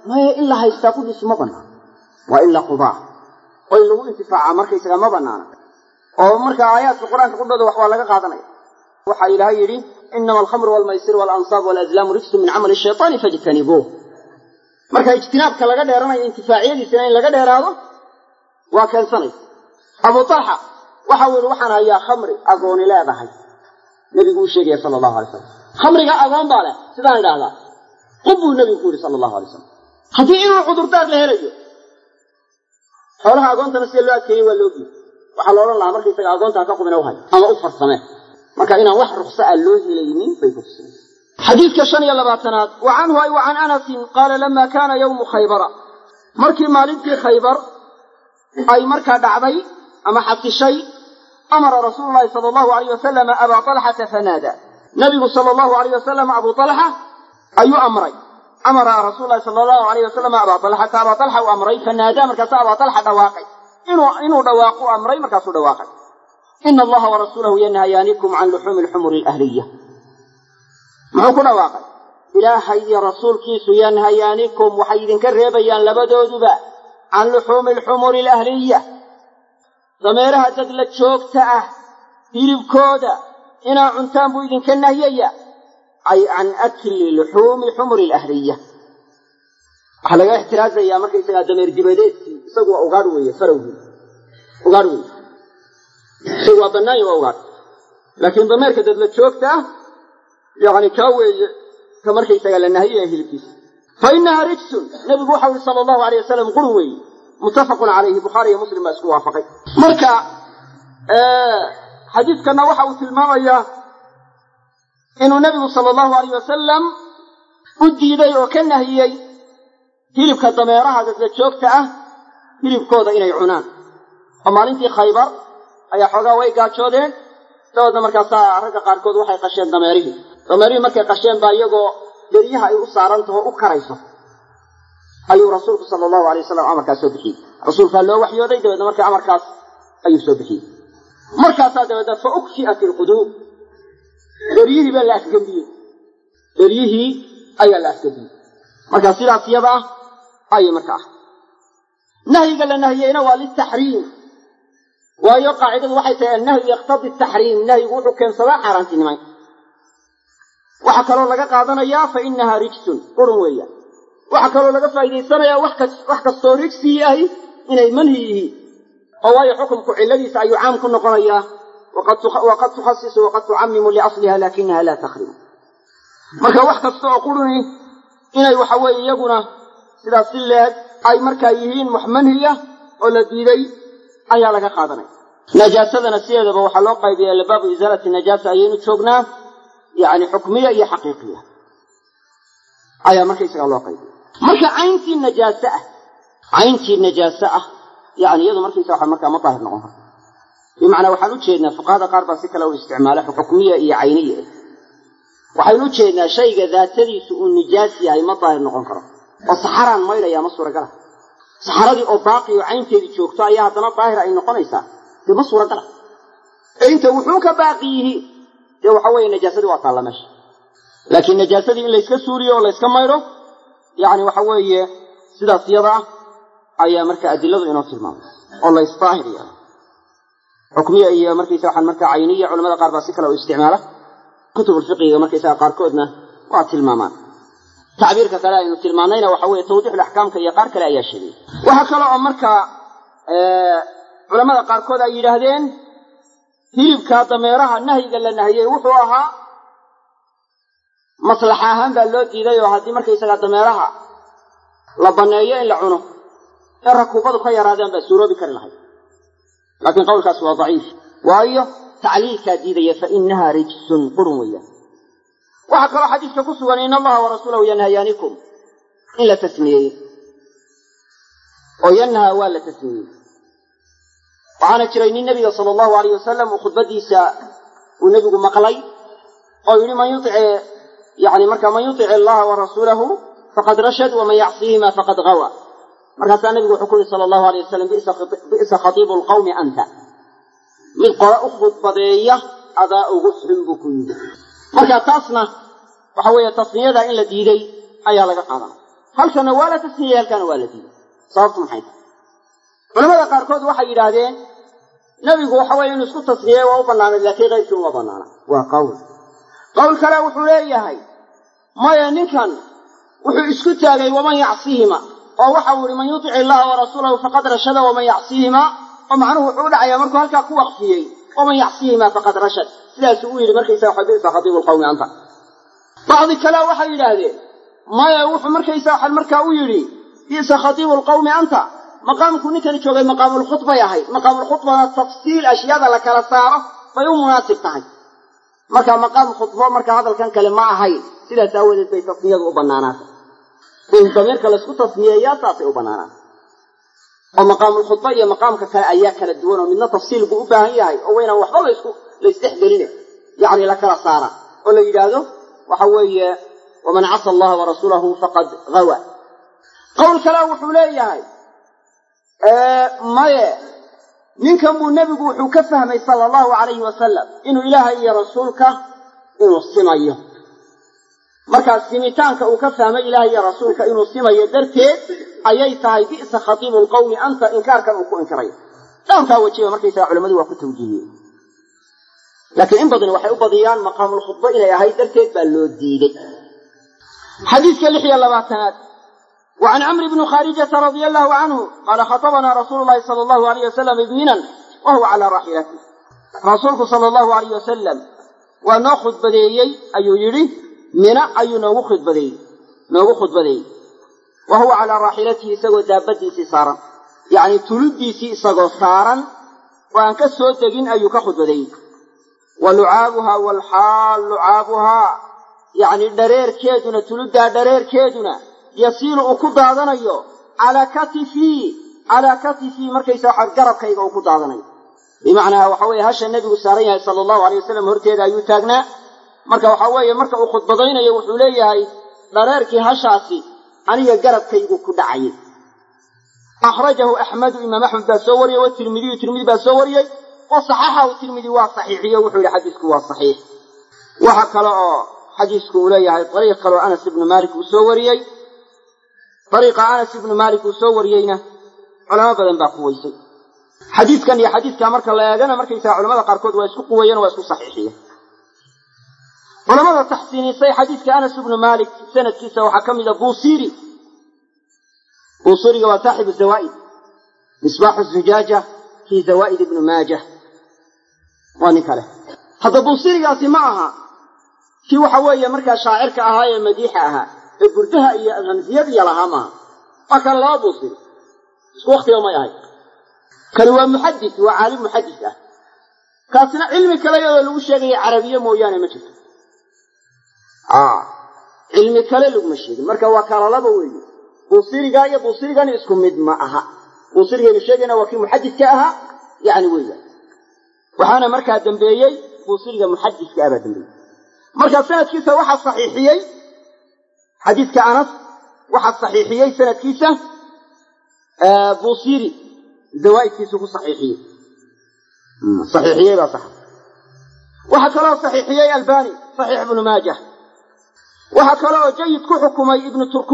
ما إلا هيستاقود اسمه بنا وإلا قضاء وإلا انتفاع مركا يساق ما بنانا ومركا آيات في القرآن تقول له وحوالك قادنا وحي إلهي يري إنما الخمر والميسر والأنصاب والأزلام رجس من عمل الشيطان فاجتنبوه marka ijtinaabka laga dheeranayo intifaaciyadiisa in laga dheeraado waa kan sanay Abu Talha waxa uu waxaan hayaa khamri agoon leedahay nabigu uu sheegay sallallahu alayhi wasallam khamriga agoon baa leh sidaan dhaahdaa qubu nabigu sallallahu alayhi wasallam hadii inuu cudurdaar la helayo xoolaha agoontana si loo adkeeyo waa loogi waxa loo oran lahaa markii isaga agoonta ka qubina wahay ama u farsamay marka inaan wax ruqsa ah loo helaynin bay ku tusay حديث كشانية لباتنات وعنه أي وعن أنس قال لما كان يوم خيبر مركي مالك خيبر أي مركا دعبي أما حتى شيء أمر رسول الله صلى الله عليه وسلم أبا طلحة فنادى نبي صلى الله عليه وسلم أبو طلحة أي أمري أمر رسول الله صلى الله عليه وسلم أبا طلحة وأمري فنادى مركا أبا طلحة دواقي إنه دواقوا أمري مركا دواقي إن الله ورسوله ينهيانكم عن لحوم الحمر الأهلية محو كنا واقع إلهي رسول كيسو ينهيانكم وحيدن كالريبيان لبدودبا عن لحوم الحمر الأهلية ضميرها تدلت شوكتأه يريب كودا إنا عنتان بويدن كالنهيية أي عن أكل لحوم الحمر الأهلية حلقة احتراز يا مركي سيغا دمير جبادات سقوا أغاروية فروي أغاروية سقوا بناي وأغار لكن ضميرك تدلت شوكتأه يعني كاوي كمركي سجل النهي أهلكيس فإنها رجس نبي محمد صلى الله عليه وسلم قروي متفق عليه بخاري ومسلم أسكوا فقط مركا حديث كان وحى في الماضي إنه النبي صلى الله عليه وسلم أدي ذي وكان هي هلب كالضميرها ذات شوكتة هلب كودا إلى عنان أما أنت خيبر أي حاجة ويقات شودين دود مركا صار رجع قاركود وحي قشين ضميره ضميره مركا قشين بايجو دريها أي أسرانته وكريسه أي رسول صلى الله عليه وسلم أمر كاس سبحي رسول فالله وحي ودي دود مركا أمر كاس أي سبحي مركا صار دود فأكشئت القدوم دريه بلا أسجديه دريه أي لا أسجديه مركا صير أطيبه أي مركا نهي قال النهي ينوى للتحريم ويقع عدد واحد النهي يقتضي التحريم النهي يقول كان صلاح حرانتين معي وحكروا لك قادنا يا فإنها رجس قروية وحكروا لك فإذا سنة يا وحكا الصوريكسي أهي من المنهيه قواي حكم كعلدي سأيعام كن قرية وقد تخصص وقد تعمم لأصلها لكنها لا تخرم مركا وحكا الصوريكسي إنه يحوي يقنا سلا سلات أي مركا يهين محمنهية والذي ذي ayaa laga qaadanay najaasadana sideedaba waxa loo qaybiyaa labaab izaalati najaasa ayaynu joognaa yaani xukmiya iyo xaqiiqiya ayaa markay isaga loo qaybiyo marka ayntii najaasa yaani iyadu markay waxa marka ma taahir noqon bimaana waxaan u jeednaa fuqaada qaar baa si kale u isticmaala xukmiya iyo ayniya waxaan u jeednaa shayga daatadiisu uu nijaas yahay ma taahir noqon karo oo saxaraan maydaya ma suuragal saxaradii oo baaqi oo caynteedii joogto ayaa hadana daahir ay noqonaysaa dib suuragal inta wuxuu ka baaqi yihi ee waxa weeye najaasadii waa taala meesha laakiin najaasadii in la iska suuriyo oo la iska mayro yaani waxa weeye sidaas yada ayaa marka adiladu inoo tilmaamay oo la istaahiriyo xukmiya iyo markiisa waxaan marka ayniya culimada qaar baa si kale u isticmaala kutub fiqiga markiisa qaar koodna waa tilmaamaan تعبير كلا إنه تلمانينا وحوي توضيح الأحكام كي يقار كلا أي شيء وهكذا أمرك علماء قاركود أي جهدين هيب كاطميرها النهي قال النهي وحوها مصلحة هذا اللوتي ذي وهذه مركز كاطميرها لبنايا إلا عنه الركوبات خير هذا بس سورة بكر الحي لكن قول كسوة ضعيف وأيه تعليل كديدية فإنها رجس قروية وحكى حديث كفصوا إن الله ورسوله ينهيانكم إلا تسميه وينهى ولا تسميه وعن كرين النبي صلى الله عليه وسلم وخطبته والنبي مقلي قال من يطع يعني مركا من يطع الله ورسوله فقد رشد ومن يعصيهما فقد غوى مركا النبي حكم صلى الله عليه وسلم بئس خطيب القوم أنت من قراء خطبتيه أداء غسل بكم marka taasna waxa weeye tasniyada in la diiday ayaa laga qaadan halkana waa la tasniyey halkana waa la diiday sababtu maxay tahay culamada qaarkood waxay yidhaahdeen nabigu waxa weeye inuu isku tasniyey waa u bannaanay laakiin qayrkii uma bannaana waa qowl kale wuxuu leeyahay maya ninkan wuxuu isku taagay waman yacsihima oo waxa uu yidhi man yutic illaha warasuulahu faqad rashada waman yacsihima oo macnuhu wuxuu u dhacayaa markuu halkaa ku waqfiyey waman yacsihima faqad rashad sidaasuu u yidhi markaysaa waxa bisa khatiibu lqawmi anta bacdi kale waxay yidhaahdeen maya wuxuu markaysaa markaa u yidhi bisa khatiibu lqawmi anta maqaamku ninkani joogay maqaamulkhudbay ahayd maqaamulkhudbana tafsiil ashyaada la kala saaro bay u munaasib tahay marka maqaam khudbo marka hadalkan kale ma ahayn sidaas aawadeed bay tasniyadu u bannaanaatay in damiirka laisku tasniyeeyaa saasay u bannaanaatay oo maqaamulkhudba iyo maqaamka kale ayaa kala duwan oo midna tafsiil buu u baahan yahay oo waynaan waxba laysdhexgelina yacni la kala saara oo la yidhaahdo waxa weeye waman casa allaha warasuulahu faqad gawa qowl kale wuxuu leeyahay maye ninkan buu nebigu wuxuu ka fahmay sala allahu calayhi wasalam inuu ilaahay iyo rasuulka inuu simayo markaas simitaanka uu ka fahmay ilaahay iyo rasuulka inuu simayo darteed ayay tahay bi'sa khatiibu lqawmi anta inkaarkan uu ku inkiray dhowrkaa wajiba markaysaga culamadu waa ku tawjiihiyey laakiin in badani waxay u badiyaan maqaamulkhudba inay ahayd darteed baa loo diiday xadiiska 26 وعن عمرو بن خارجة رضي الله عنه قال خطبنا رسول الله صلى الله عليه وسلم بمنى وهو على راحلته رسولك صلى الله عليه وسلم ونأخذ بديي أي يري منى أي نأخذ بديي وهو على راحلته سوى دابتي سيسارا يعني تلدي سيسا صارا وأنك السوتقين أي كخذ بديي ولعابها والحال لعابها يعني درير كيدنا تلدها درير كيدنا يصير أكود عضنايو على كتفي مركز واحد قرب كيغا أكود عضنايو بمعنى وحوي هاش النبي السارية صلى الله عليه وسلم هرتيدا يتاقنا مركا وحوي مركا أكود بضينا يوحولي هاي ضراركي هاشاسي أني قرب كيغا أكود عين أخرجه أحمد إمام أحمد باسوري والترمذي باسوري وصححه والترمذي والصحيحية وحولي حديثك والصحيح وحكى حديثك أولي طريق قالوا أنس بن مالك وسوري طريق أنس بن مالك وسوريينا علماء بدن باقويسي حديث كان يا حديث كامرك الله يغنى مركيسا علماء قاركود واسكو قويين واسكو صحيحية علماء تحسيني سي حديث كأنس بن مالك سنة كيسا وحكم إذا بوصيري وصاحب الزوائد مصباح الزجاجة في زوائد ابن ماجه ونكاله هذا بوصيري قاسي معها في وحوية مركا شاعرك أهاي مديحة بردها إيا الغمزيات يلاها ما فكان لا بوصير وقت يوم يهي كان هو محدث وعالم محدث كاسنا علمي كلا يلو شيء عربية مويانة ما جبت علمي كلا لو مشي مركا وكالا لا بوي بوصيري قاني اسكم مد معها بوصيري مشينا وكي محدث كاها يعني ويا وحانا مركا دنبيي بوصيري محدث كابا دنبيي مركا سنة كيسا واحد صحيحيي حديث كأنس واحد صحيحيي سنة كيسا بوصيري زوائد كيسو صحيحيي لا صح وحكى له صحيحيي الباني صحيح ابن ماجه وحكى له جيد كحكمي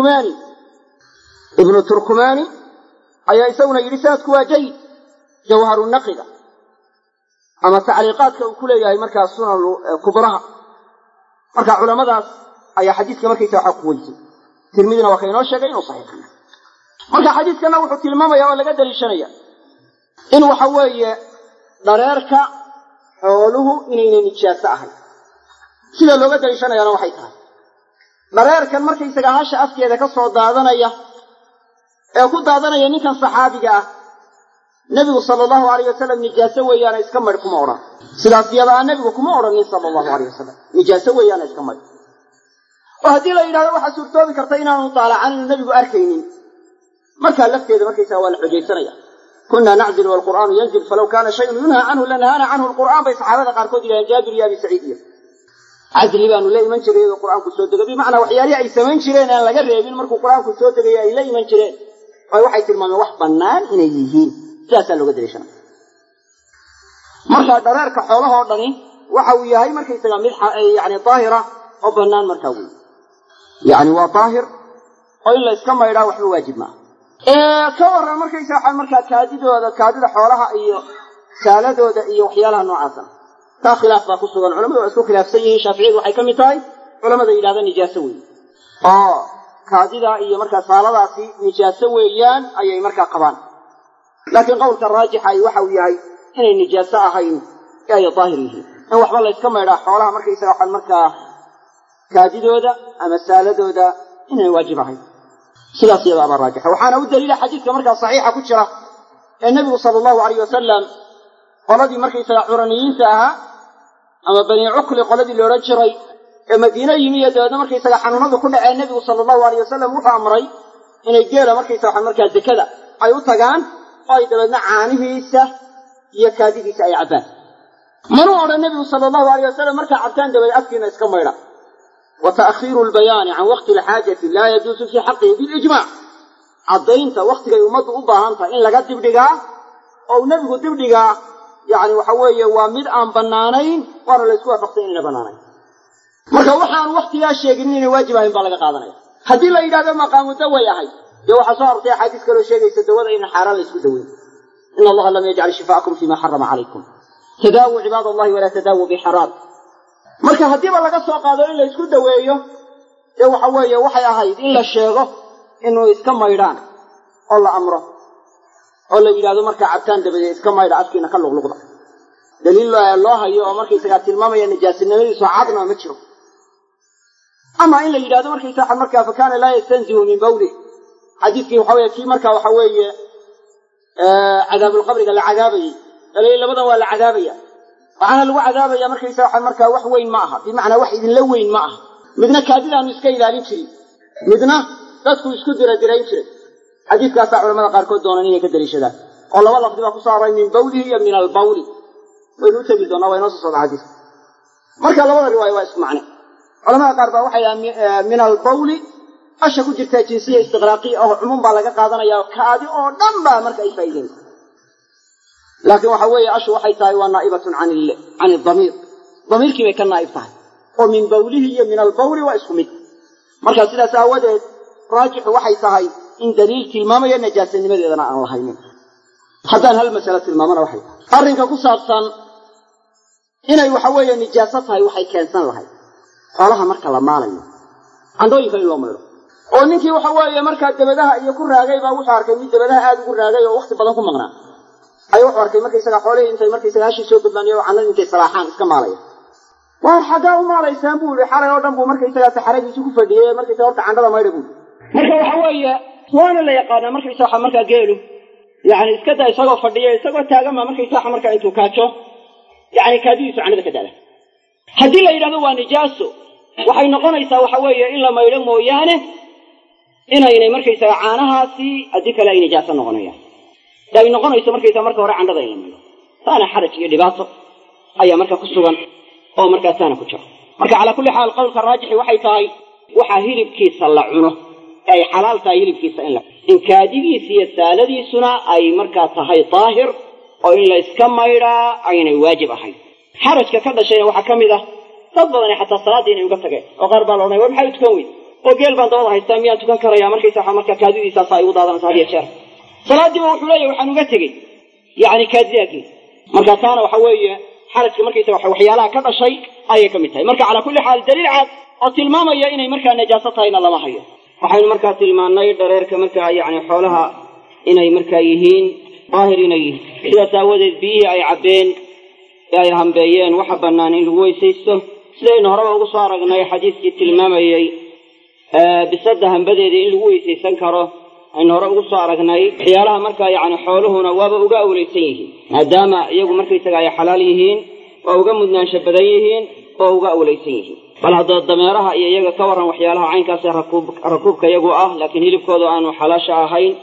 ابن تركماني أي يسون يرسالة كوا جيد جوهر النقدة أما تعليقات كلها مركز السنة الكبرى مركز علماء أي حديث كما كيسا حقويسي ترمذنا وكينو شيغين وصحيحنا marka xadiiskana wuxuu tilmaamayaa oo laga daliishanaya in waxa weeye dareerka xooluhu inay nijaaso ahayn sida looga daliishanayana waxay tahay dareerkan markay isaga hasha afkeeda ka soo daadanaya ee ku daadanaya ninkan saxaabiga ah nabigu sallallahu alayhi wasallam nijaaso weeyana iska mar kuma oran sidaas iyada nabigu kuma oranin sallallahu alayhi wasallam nijaaso weeyana iska mar وهذه لا يرى واحد سورته بكرتين وطالع عن النبي أركينين مركا لفتة مركا سوى الحجي سنية كنا نعزل والقرآن ينزل فلو كان شيء ينهى عنه لنهانا عنه القرآن بصحابة قاركود إلى جابر يا أبي سعيد عزل بأنه لا يمن شرين القرآن كسوته بمعنى وحياري أي سمن شرين أنا لقرر يبين مركو القرآن كسوته لا يمن شرين أي واحد المام واحد بنان إن يجين ثلاثة لو قدر يشنا مركا درار كحوله أردني وحويها هاي مركا يسمى يعني طاهرة أو بنان مركوي يعني وطاهر oo in la iska maydhaa waxba waajib maaha ka warran markaysa waxaa markaa kaadida xoolaha iyo saaladooda iyo waxyaalaha noocaasana taa khilaaf baa ku sugan culamadu waa isku khilaafsan yihiin shaaficiyadu waxay ka mid tahay culamada yidhahda nijaaso weeye oo kaadida iyo markaa saaladaasi nijaaso weeyaan ayay markaa qabaan laakiin qowlka raajixa waxa uu yahay inay nijaaso ahayn ee ay daahir yihiin in waxba la iska maydhaa xoolaha markaysaga waxaan markaa kaadidooda ama saaladooda inay waajib ahayn sidaas iyada abaa raajixa waxaana u daliila xadiidka markaa saxiixa ku jira ee nebigu sala allahu alayh wasalam qoladii markaysaga curaniyiinta ahaa ama bani cukli qoladii la odhan jiray ee madiine yimi iyo dabeedna markaysaga xanuunadu ku dhaceen nebigu sala allahu alayh wasalam wuxuu amray inay geela markaysaga waxaan markaa dekada ay u tagaan oo ay dabeedna caanihiisa iyo kaadidiisa ay cabbaan manuu odhan nebigu sala allahu alayh wasalam markaa cabtaan dabeed afkiina iska maydha wa ta'khiiru lbayaani can waqti alxaajati laa yajuusu fii xaqihi bilijmac caddaynta wakhtigay ummaddu u baahan tahay in laga dibdhigaa oo uu nebigu dibdhigaa yacni waxa weeye waa mid aan bannaanayn waana la isku waafaqsan inayna bannaanayn marka waxaanu wakhtigaa sheeginin inay waajib ahayn baa laga qaadanaya haddii la yidhahdo maqaamu daway ahay dee waxaa soo artay axaadiis kaloo sheegaysa dawada ina xaaraan la isku daweyn ina allaha lam yajcal shifaakum fima xarama calaykum tadaawuu cibaad allahi walaa tadaawuu bixaraam marka haddiiba laga soo qaado in la isku daweeyo dee waxa weeye waxay ahayd in la sheego inuu iska maydhaan oo la amro oo la yidhahdo markaa cabtaan dabadeed iska maydha afkiina ka luqluqda daliil loo hayo oo markaysagaa tilmaamaya nijaasinimadiisu cadna ma jiro ama in la yidhahdo markaysaa markaa fa kaana laa yastanzihu min bawlih xadiidkii waxa weye kii markaa waxa weeye cadaabulqabriga la cadaabayey daliil labadan waa la cadaabaya waxaana lagu cadaabaya markaysa waxa markaa wax weyn ma aha bimacnaa wax idinla weyn ma aha midna kaadidaanu iska ilaalin jirin midna dadku isku diradirayn jiray xadiidkaasaa culamada qaarkood doonaan inay ka daliishadaan oo laba lafdi baa ku soo aroray min bawlihi iyo min albawli waynu u tegi doonaa waa inoo soo socda xadiiska marka labada riwaaya waa isku macne culamada qaar baa waxay dhahaan min albawli asha ku jirtaa jinsiya istiqraaqiya oo cumuum baa laga qaadanaya kaadi oo dhan baa marka ay faa'iidaysa laakiin waxa weeye ashu waxay tahay waa naa'ibatun can idamiir damiirkii bay ka naa'ib tahay oo min bawlihi iyo min albawli waa isku mid marka sidaas aawadeed raajixu waxay tahay in daliil tilmaamaya najaasanimadeedana aan lahaynin haddaan hal masale tilmaamana waxay tahay arrinka ku saabsan inay waxa weeye nijaaso tahay waxay keensan lahayd xoolaha marka la maalayo candhooyinka in loo maydho oo ninkii waxa weeye markaa dabadaha iyo ku raagay baa wuxuu arkay mid dabadaha aad ugu raagay oo wakhti badan ku maqnaa ayuu wuxuu arkay markaysaga xoolihii intay markaysaga hashii soo gudbaaniyo oo cannadii intay salaaxaan iska maalaya waar xaggaa u maalaysaan buu yihi xalay oo dhan buu markaysagaa saxaradiisu ku fadhiyey markaysaga horta candhada maydha buu marka waxa weeye waana la yaqaanaa markaysa waxa markaa geelu yacni iska daa isagoo fadhiya isagoo taagan baa markaysa waxa markaa intuu kaajo yacni kaadidiisu cannada ka dala haddii la yidhahdo waa nijaaso waxay noqonaysaa waxa weeye in la maydho mooyaane inaynay markaysaga caanahaasi haddii kale ay nijaaso noqonayaan ay noqonayso markaysaa marka hore candhada in la maydho taana xaraj iyo dhibaato ayaa marka ku sugan oo markaa taana ku jiro marka calaa kulli xaal qowlka raajixi waxay tahay waxaa hilibkiisa la cuno ee ay xalaal tahay hilibkiisa in kaadidiisa iyo saaladiisuna ay markaa tahay daahir oo in la iska maydhaa aynay waajib ahayn xarajka ka dhashayna waxaa ka mid ah dad badani xataa salaaddii inay uga tageen oo qaar baa la odhanaya war maxay u tukan weyd oo geel baan dabada haystaa miyaan tukan karayaa markaysa waxa markaa kaadidiisaasa ay ugu daadanaysa had iyo jeer salaaddiiba wuxuu leeyahy waxaan uga tegey yacni kaadidaagii marka taana waxa weeye xarajka markaysa waxyaalaha ka dhashay ayay ka mid tahay marka calaa kulli xaal daliil cad oo tilmaamaya inay markaa najaaso tahayna lama hayo waxaynu markaa tilmaannay dhareerka markaa yacni xoolaha inay markaa yihiin daahir inay yihiin sidaas aawadeed biyihii ay cabbeen ee ay hambeeyeen waxa bannaan in lagu weysaysto sidaynu horeba ugu soo aragnay xadiiskii tilmaamayey bisadda hambadeeda in lagu weysaysan karo aynu hore ugu soo aragnay waxyaalaha markaa yacni xooluhuna waaba uga awlaysan yihiin maadaama iyagu markaysaga ay xalaal yihiin waa uga mudnaansha badan yihiin oo uga awlaysan yihiin bal haddaba dameeraha iyo iyaga ka warran waxyaalaha caynkaasee rakuubka iyagu ah laakiin hilibkooda aanu xalaasha ahayn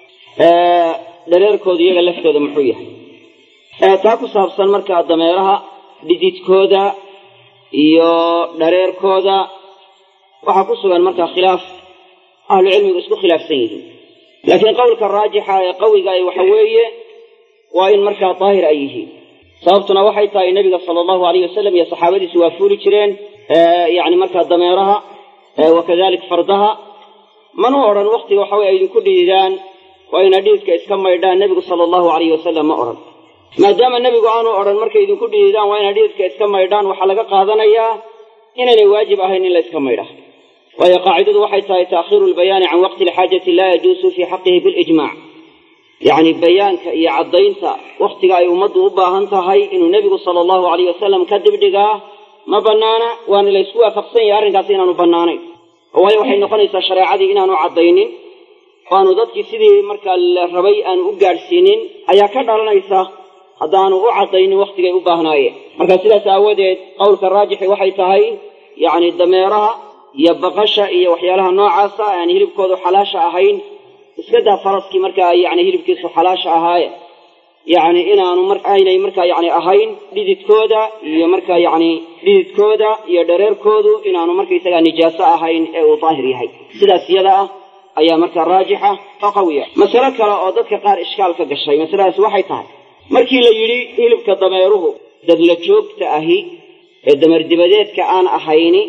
dhareerkooda iyaga laftooda muxuu yahay taa ku saabsan markaa dameeraha dhididkooda iyo dhareerkooda waxaa ku sugan markaa khilaaf ahlucilmigu isku khilaafsan yihiin laakiin qowlka raajixa ee qawiga waxa weeye waa in markaa daahir ay yihiin sababtuna waxay tahay nebiga sala allahu alayh wasalam iyo saxaabadiisu waa fuuli jireen yacni markaa dameeraha wakadalik fardaha manuu odhan wakhtiga waxa weye idinku dhiidaan waa ina dhiidka iska maydhaan nebigu sala allahu calayhi wasalam ma odhan maadaama nebigu aanu odhan markay idinku dhiidaan waa ina dhiidka iska maydhaan waxaa laga qaadanayaa inaynay waajib ahayn in la iska maydhaa waayo qaacidadu waxay tahay ta'khiiru lbayaani can waqti alxaajati laa yajuusu fii xaqihi bilijmac yacni bayaanka iyo caddaynta wakhtiga ay ummaddu u baahan tahay inuu nebigu sala allahu calayh wasalam ka dibdhigaa ma bannaana waana la ysku waafaqsan yahay arrinkaasi inaanu bannaanayn oo waayo waxay noqonaysaa shareecadii inaanu caddaynin waanu dadkii sidii markaa la rabay aanu u gaadhsiinin ayaa ka dhalanaysa haddaanu u caddaynin wakhtigay u baahnaayeen marka sidaas aawadeed qowlka raajixi waxay tahay yacni dameeraha iyo baqasha iyo waxyaalaha noocaasa aan hilibkoodu xalaasha ahayn iska daa faraskii markaa yacni hilibkiisu xalaasha ahaaye yacni inaanu aynay markaa yacni ahayn dhididkooda iyo markaa yacni dhididkooda iyo dhareerkoodu inaanu markaysagaa nijaaso ahayn ee uu daahir yahay sidaas iyada ah ayaa markaa raajixa oo qawiya masalo kale oo dadka qaar ishkaal ka gashay masaladaas waxay tahay markii la yidhi hilibka dameeruhu dadla joogta ahi ee dameer dibadeedka aan ahayni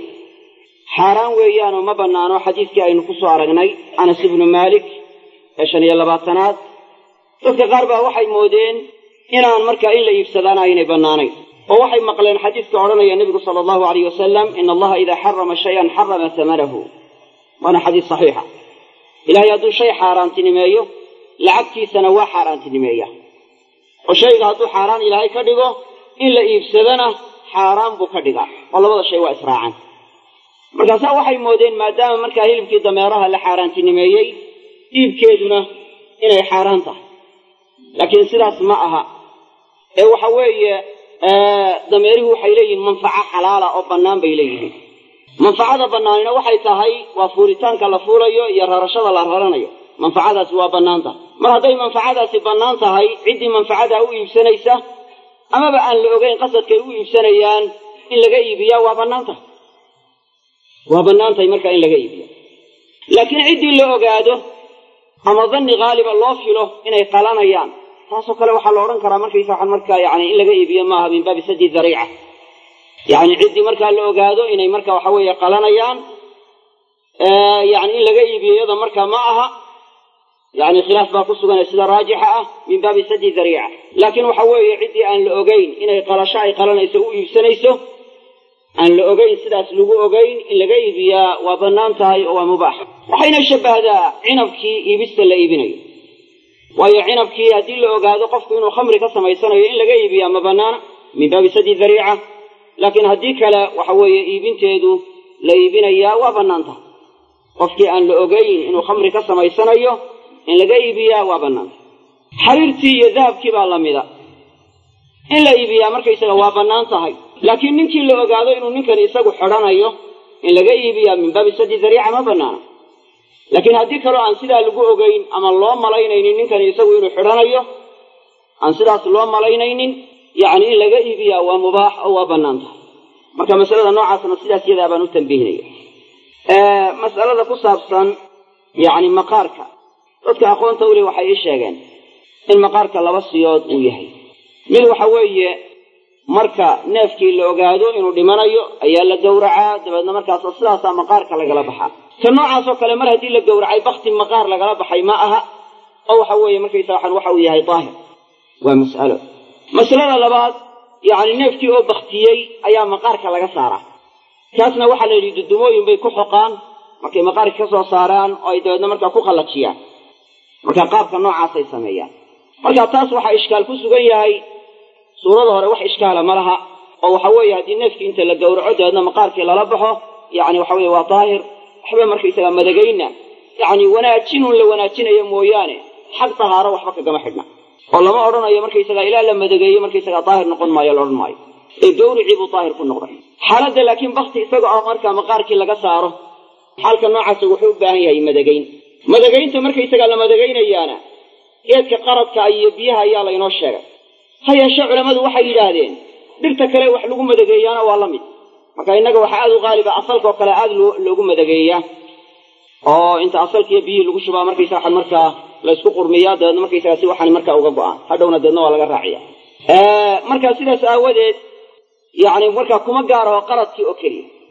xaaraan weeyaanoo ma bannaano xadiidkii aynu ku soo aragnay anas ibnu maalik ee 25aad dadka qaar baa waxay moodeen inaan markaa in la iibsadaana aynay bannaanayn oo waxay maqleen xadiidka odhanaya nebigu sala allahu calayh wasalam ina allaha idaa xarama shayan xarama samanahu waana xadiis saxiixa ilaahay hadduu shay xaaraantinimeeyo lacagtiisana waa xaaraantinimeeya oo shayga hadduu xaaraan ilaahay ka dhigo in la iibsadana xaaraan buu ka dhigaa oo labada shay waa israacan markaasaa waxay moodeen maadaama markaa hilibkii dameeraha la xaaraantinimeeyey iibkeeduna inay xaaraan tahay laakiin sidaas ma aha ee waxa weeye dameerihu waxay leeyihiin manfaco xalaala oo bannaan bay leeyihiin manfacada bannaanina waxay tahay waa fuulitaanka la fuulayo iyo rarashada la raranayo manfacadaasi waa bannaan tahay mar hadday manfacadaasi bannaan tahay ciddii manfacadaa u iibsanaysa amaba aan la ogeyn qasadkay u iibsanayaan in laga iibiyaa waa bannaan tahay markaa in laga iibiya laakiin ciddii la ogaado ama danni haaliba loo filo inay qalanayaan taasoo kale waxaa la odhan karaa markaysa waxaan markaa yacni in laga iibiyo maaha min baabi sadi dariica yacni ciddii markaa la ogaado inay marka waxa weeye qalanayaan yacni in laga iibiyo iyada markaa ma aha yacni khilaaf baa ku sugan sida raajixa ah min baabi sadi dariica laakiin waxa weeye ciddii aan la ogeyn inay qalasho ay qalanayso u iibsanayso aan la ogeyn sidaas lagu ogeyn in laga iibiyaa waa bannaan tahay oo waa mubaax waxayna shabbahdaa cinabkii iibista la iibinayo waayo cinabkii haddii la ogaado qofku inuu khamri ka samaysanayo in laga iibiyaa ma bannaana min baabi sadi dariica laakiin haddii kale waxa weeye iibinteedu la iibinayaa waa bannaan tahay qofkii aan la ogeyn inuu khamri ka samaysanayo in laga iibiyaa waa bannaan tahay xariirtii iyo dahabkii baa la mida in la iibiyaa markaysaga waa bannaan tahay laakiin ninkii la ogaado inuu ninkan isagu xidhanayo in laga iibiyaa min baabi sadi dariica ma bannaana laakiin haddii kaloo aan sidaa lagu ogeyn ama loo malaynaynin ninkani isagu inuu xidhanayo aan sidaas loo malaynaynin yacni in laga iibiyaa waa mubaax oo waa bannaan tahay marka masalada noocaasna sidaas yadaa baan u tambiihinaya mas'alada ku saabsan yacni maqaarka dadka aqoonta u leh waxay ii sheegeen in maqaarka laba siyood uu yahay mid waxa weeye marka neefkii la ogaado inuu dhimanayo ayaa la gowracaa dabeedna markaasoo sidaasaa maqaarka lagala baxaa ka noocaasoo kale mar haddii la gowracay bakti maqaar lagala baxay ma aha oo waxa weeye markaysa waxaan waxa uu yahay daahir waa mas'alo masalada labaad yacni neefkii oo baktiyey ayaa maqaarka laga saaraa taasna waxaa la yidhi dudumooyin bay ku xoqaan markay maqaarka ka soo saaraan oo ay dabeedna markaa ku qallajiyaan marka qaabka noocaasay sameeyaan marka taas waxaa ishkaal ku sugan yahay suurada hore wax ishkaala ma laha oo waxa weeye haddii neefkii inta la gowraco dabeedna maqaarkii lala baxo yacni waxa weeye waa daahir waxba markaysagaa madagayna yacni wanaajinun la wanaajinayo mooyaane xag tahaaro waxba kagama xidhna oo lama odhanayo markaysagaa ilaa la madageeyo markaysagaa daahir noqon maayo la odhan maayo ee gowricii buu daahir ku noqday xaaladda laakiin bakti isaga oo markaa maqaarkii laga saaro xaalka noocaasa wuxuu u baahan yahay madagayn madagaynta markaysagaa la madagaynayaana geedka qaradka iyo biyaha ayaa laynoo sheegay ha yeeshee culammadu waxay yidhaahdeen dhirta kale wax lagu madageeyaana waa la mid marka innaga waxaa aad u qaaliba asalkaoo kale aad loogu madageeyaa oo inta asalkiiyo biyihii lagu shubaa markaysa waxaan markaa la isku qurmiyaa dabeedna markaysaga si waxaan markaa uga go'aan hadhowna dabeedna waa laga raaciya markaa sidaas aawadeed yacni markaa kuma gaaraho qaradkii oo keliya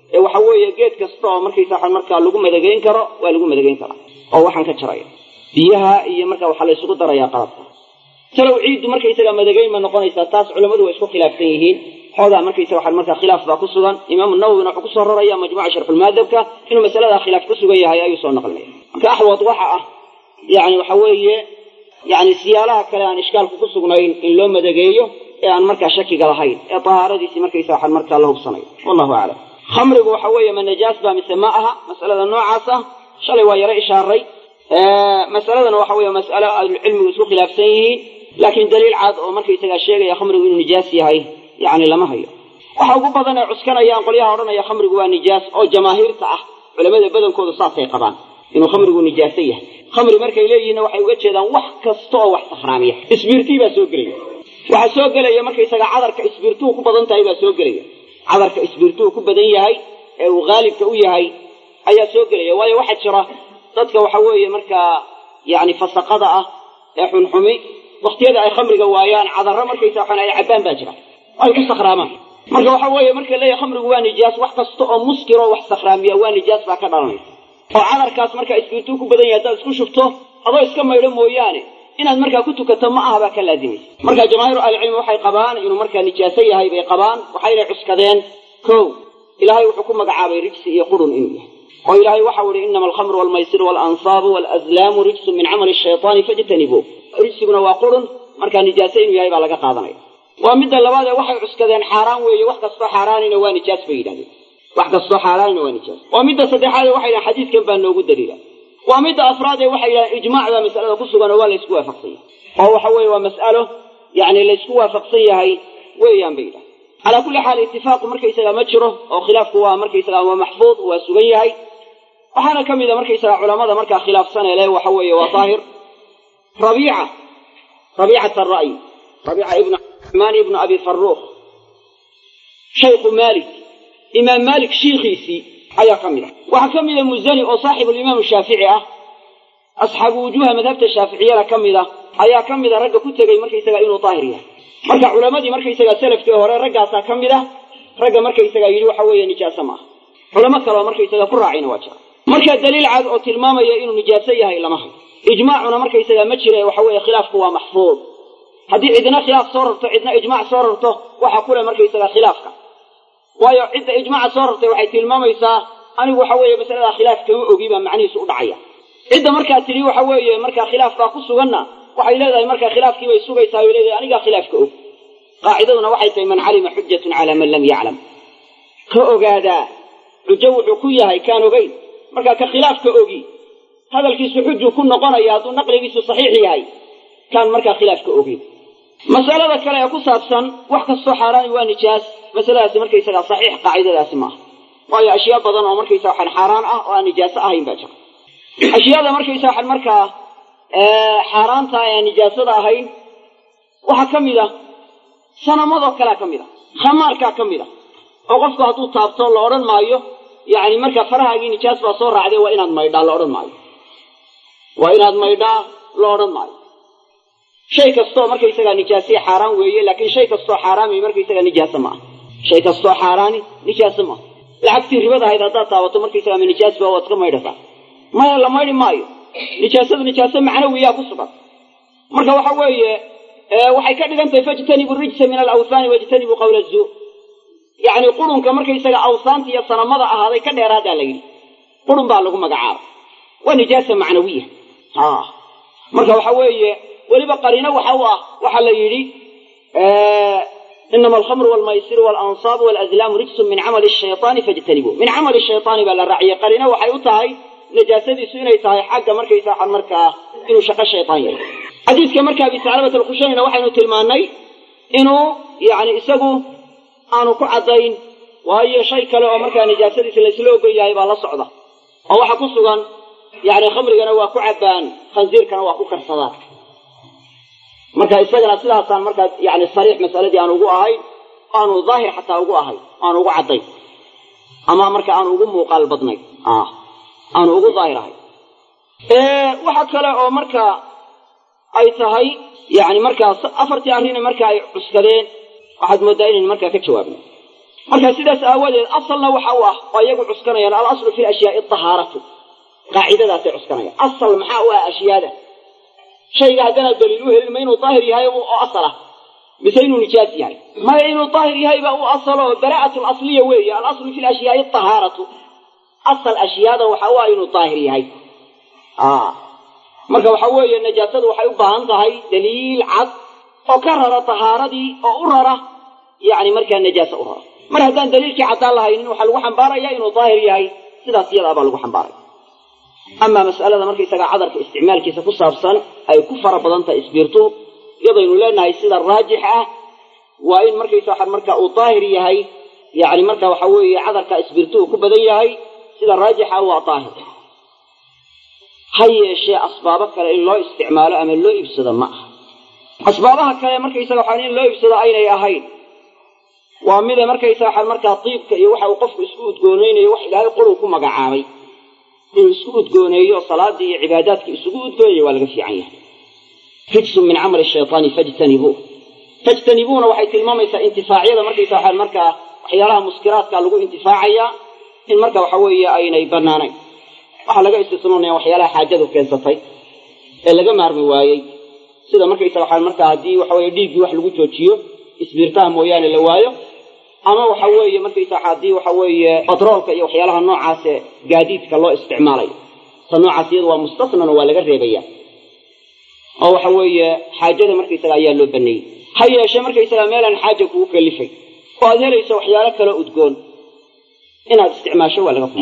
waxa weeye geed kasta oo markaysaa markaa lagu madagayn karo waa lagu madagayn karaa oo waxaan ka jaraya biyaha iyo markaa waxaa la isugu darayaa qalabka talow ciiddu markaysaga madagayn ma noqonaysaa taas culimmadu way isku khilaafsan yihiin xoogaa markaysaga waxaa markaa khilaaf baa ku sugan imaamu nawowina wuxuu kusoo raraya majmuuca sharxulmaadabka inuu masaladaa khilaaf ku sugan yahay ayuu soo naqlinaya marka axwad waxa ah yani waxa weeye yani siyaalaha kale aan ishkaalku ku sugnayn in loo madageeyo ee aan markaa shakiga lahayn ee tahaaradiisii markaysa waxaan markaa la hubsanayo wallahu aclam khamrigu waxa weeye ma najaas baa mise ma aha masalada noocaas ah shalay waa yaro ishaaray masaladana waxa weeye mas'alo ahlucilmigu isku khilaafsan yihiin laakiin daliil cad oo markaysagaa sheegaya khamrigu inuu nijaas yahay yani lama hayo waxa ugu badan ee cuskanayaan qolyaha odhanaya khamrigu waa nijaas oo jamaahiirta ah culamada badankoodu saasay qabaan inuu khamrigu nijaaso yahay khamri markay leeyihiinna waxay uga jeedaan wax kasta oo wax sakhraamiya isbiirtii baa soo gelaya waxaa soo gelaya markaysaga cadarka isbiirtuhu ku badan tahay baa soo gelaya cadarka isbiirtuhu ku badan yahay ee uu haalibka u yahay ayaa soo gelaya waayo waxaa jira dadka waxa weeye markaa yani fasaqada ah ee xunxumi waktiyada ay khamriga waayaan cadarro markaysa waxaan ay cabbaan baa jira ay ku sakhraamaan marka waxa weeye marka leeyahay khamrigu waa nijaas wax kasta oo muskir oo wax sakhraamiya waa nijaas baa ka dhalanaysa oo cadarkaas markaa isbiirtuu ku badan yahay haddaad isku shubto adoo iska maydho mooyaane inaad markaa ku tukato ma aha baa ka laazimaysa marka jamaahiiru ahlicilmi waxay qabaan inuu markaa nijaaso yahay bay qabaan waxaynay cuskadeen kow ilaahay wuxuu ku magacaabay rijsi iyo qurun inuu yahay oo ilaahay waxau ihi inama alkhamru waalmaysiru waalansaabu waalazlaamu rijsun min camali shaytaani fajtanibuu rijsiguna waa qurun markaa nijaaso inuu yahay baa laga qaadanaya waa midda labaad ee waxay cuskadeen xaaraan weeye wax kastoo xaaraanina waa nijaas bay yidhahdeen wax kastoo xaaraanina waa nijaas waa midda saddexaad ee waxay yidhahen xadiidkan baa noogu daliila waa midda afraad ee waxay yidhahdeen ijmaac baa masalada ku sugan oo waa laysku waafaqsan yahay oo waxa weeye waa mas'alo yani laysku waafaqsan yahay weeyaan bay yidhahdeen calaa kulli xaal itifaaqu markaysaga ma jiro oo khilaafku waa markaysaga waa maxfuud waa sugan yahay waxaana ka mid a markaysaga culamada markaa khilaafsan ee leh waxa weeye waa daahir rabiicata ara'yi rabiica ibnu maan ibnu abi farruukh shaykhu maalik imaam maalik shiikhiisii ayaa ka mid ah waxaa ka mida muzani oo saaxibulimaam shaafici ah asxaabu wujuuha madhabta shaaficiyana ka mid a ayaa ka mida ragga ku tegey markaysaga inuu daahir yahay marka culamadii markaysaga salafkii hore raggaasaa ka mid ah ragga markaysaga yidhi waxa weeye nijaaso maaha culamo kaleo markaysaga ku raacayna waa jira marka daliil cad oo tilmaamaya inuu nijaaso yahay lama hayo ijmaacuna markaysaga ma jira waxa weeye khilaafku waa maxfuud haddii cidna khilaaf soo rarto cidna ijmaac soo rarto waxa kule markaysaga khilaafka waayo cidda ijmaaca soo rartay waxay tilmaamaysaa anigu waxa weeye masalada khilaaf kama ogi baa macnihiisu u dhacaya cidda markaa tidhi waxa weeye markaa khilaaf baa ku suganna waxay leedahay markaa khilaafkii bay sugaysaa way leedahay anigaa khilaafka og qaacidaduna waxay tahay man calima xujatun calaa man lam yaclam ka ogaadaa xujo wuxuu ku yahay kaan ogeyn markaa ka khilaafka ogi hadalkiisu xujuu ku noqonaya hadduu naqligiisu saxiix yahay kaan markaa khilaafka ogeyn masalada kale ee ku saabsan wax kastoo xaaraani waa nijaas masaladaasi markaysagaa saxiix qaacidadaasi maaha waayo ashyaa badan oo markaysa waxaan xaaraan ah oo aan nijaaso ahayn baa jira ashyaada markaysa waxaan markaa xaaraanta ee aan nijaasada ahayn waxaa ka mid ah sanamadoo kalea ka mid a khamaarkaa ka mid a oo qofku hadduu taabto la odhan maayo yani markaa farahaagii nijaas baa soo raacday waa inaad maydhaa la odhan maayo waa inaad maydhaa la odhan maayo shay kastoo markaysagaa nijaasiya xaaraan weeye laakiin shay kastoo xaaraami markaysagaa nijaaso ma aha shay kastoo xaaraani nijaaso maaha lacagtii ribada ahayd haddaad taabato markaysagaa ma nijaas ba waad iska maydhataa maya la maydhi maayo nijaasadu nijaaso macnawiyaa ku sugan marka waxa weeye waxay ka dhigan tahay fajtanibu rijsa min alawhaani wajtanibu qawla zuur yacni qurunka markaysaga awsaanta iyo sanamada ahaaday ka dheeraadaa la yidhi qurun baa lagu magacaaba waa nijaasa macnawiya marka waxa weeye weliba qariino waxa u ah waxaa la yidhi inama alkhamru waalmaysiru waalanصaabu waalazlaamu rijsun min camali shayطaani fajtanibuu min camali shayطaani baa la raaciyey qariino waxay u tahay nijaasadiisu inay tahay xagga markaysa waxaan markaa inuu shaqo shayطaan yahay xadiidka marka abi saclabat alkhushaynina waxaynu tilmaannay inuu yani isagu aanu ku caddayn waayo shay kale oo markaa nijaasadiisa laysla ogon yahay baa la socda oo waxa ku sugan yani khamrigana waa ku cabbaan khansiirkana waa ku karsadaan marka isagana sidaasaan markaa yani sariix masaladii aan ugu ahayn aanu daahir xataa ugu ahay aanu ugu caddayn ama marka aanu ugu muuqaal badnayn aanu ugu daahir ahay waxa kale oo markaa ay tahay yani markaa afartii arrine marka ay cuskadeen waxaad mooddaa inayn markaa ka jawaabna marka sidaas aawadeed asalna waxa uu ah oo iyagu cuskanayaan al-aslu fi al-ashyaa'i at-tahaaratu qaacidadaas ay cuskanayaan asal maxaa u ah ashyaada shayga hadana daliil u helin ma inuu daahir yahay oo asala mise inuu nijaas yahay ma inuu daahir yahay ba uu asalo bara'atu al-asliya weeye al-aslu fi al-ashyaa'i at-tahaaratu asal ashyaada waxa uu ah inuu daahir yahay marka waxa weeye najaasadu waxay u baahan tahay daliil cad oo ka rara tahaaradii oo u rara yani markaa najaasa u rara mar haddaan daliilkii caddaan lahaynin waxaa lagu xambaaraya inuu daahir yahay sidaas iyadaa baa lagu xambaaraya amaa mas'alada markaysaga cadarka isticmaalkiisa ku saabsan ay ku fara badan tahay isbiirtu iyadaynu leenahay sida raajix ah waa in markaysa waxaan markaa uu daahir yahay yani marka waxa weeye cadarka isbiirtu uu ku badan yahay sida raajixa waa daahir ha yeeshee asbaabo kale in loo isticmaalo ama loo iibsado ma aha asbaabaha kale markaysaga waxaan in loo iibsado aynay ahayn waa mida markaysaga waxaan markaa diibka iyo waxa uu qofku isku udgoonaynayo wax ilaahay quruu ku magacaabay inuu isku udgooneeyo salaadii iyo cibaadaadkii isugu udgoonayo waa laga fiican yahay rijsun min camali shaytaani fajtanibuuna waxay tilmaamaysaa intifaacyada markaysaga waxaan markaa waxyaalaha muskiraadka lagu intifaacayaa in marka waxa weeye aynay bannaanayn waxaa laga istisnoonaya waxyaalaha xaajadu keensatay ee laga maarmi waayey sida markaysaga waxaan markaa haddii waxa weeye dhiiggii wax lagu joojiyo isbiirtaha mooyaane la waayo ama waxa weeye markaysaga haddii waxa weeye batroolka iyo waxyaalaha noocaase gaadiidka loo isticmaalayo ta noocaas iyadu waa mustasnan oo waa laga reebaya oo waxa weeye xaajada markaysaga ayaa loo baneeyey ha yeeshee markaysaga meelaan xaaja kugu kalifay oo aad helayso waxyaalo kale udgoon inaad isticmaasho waa laga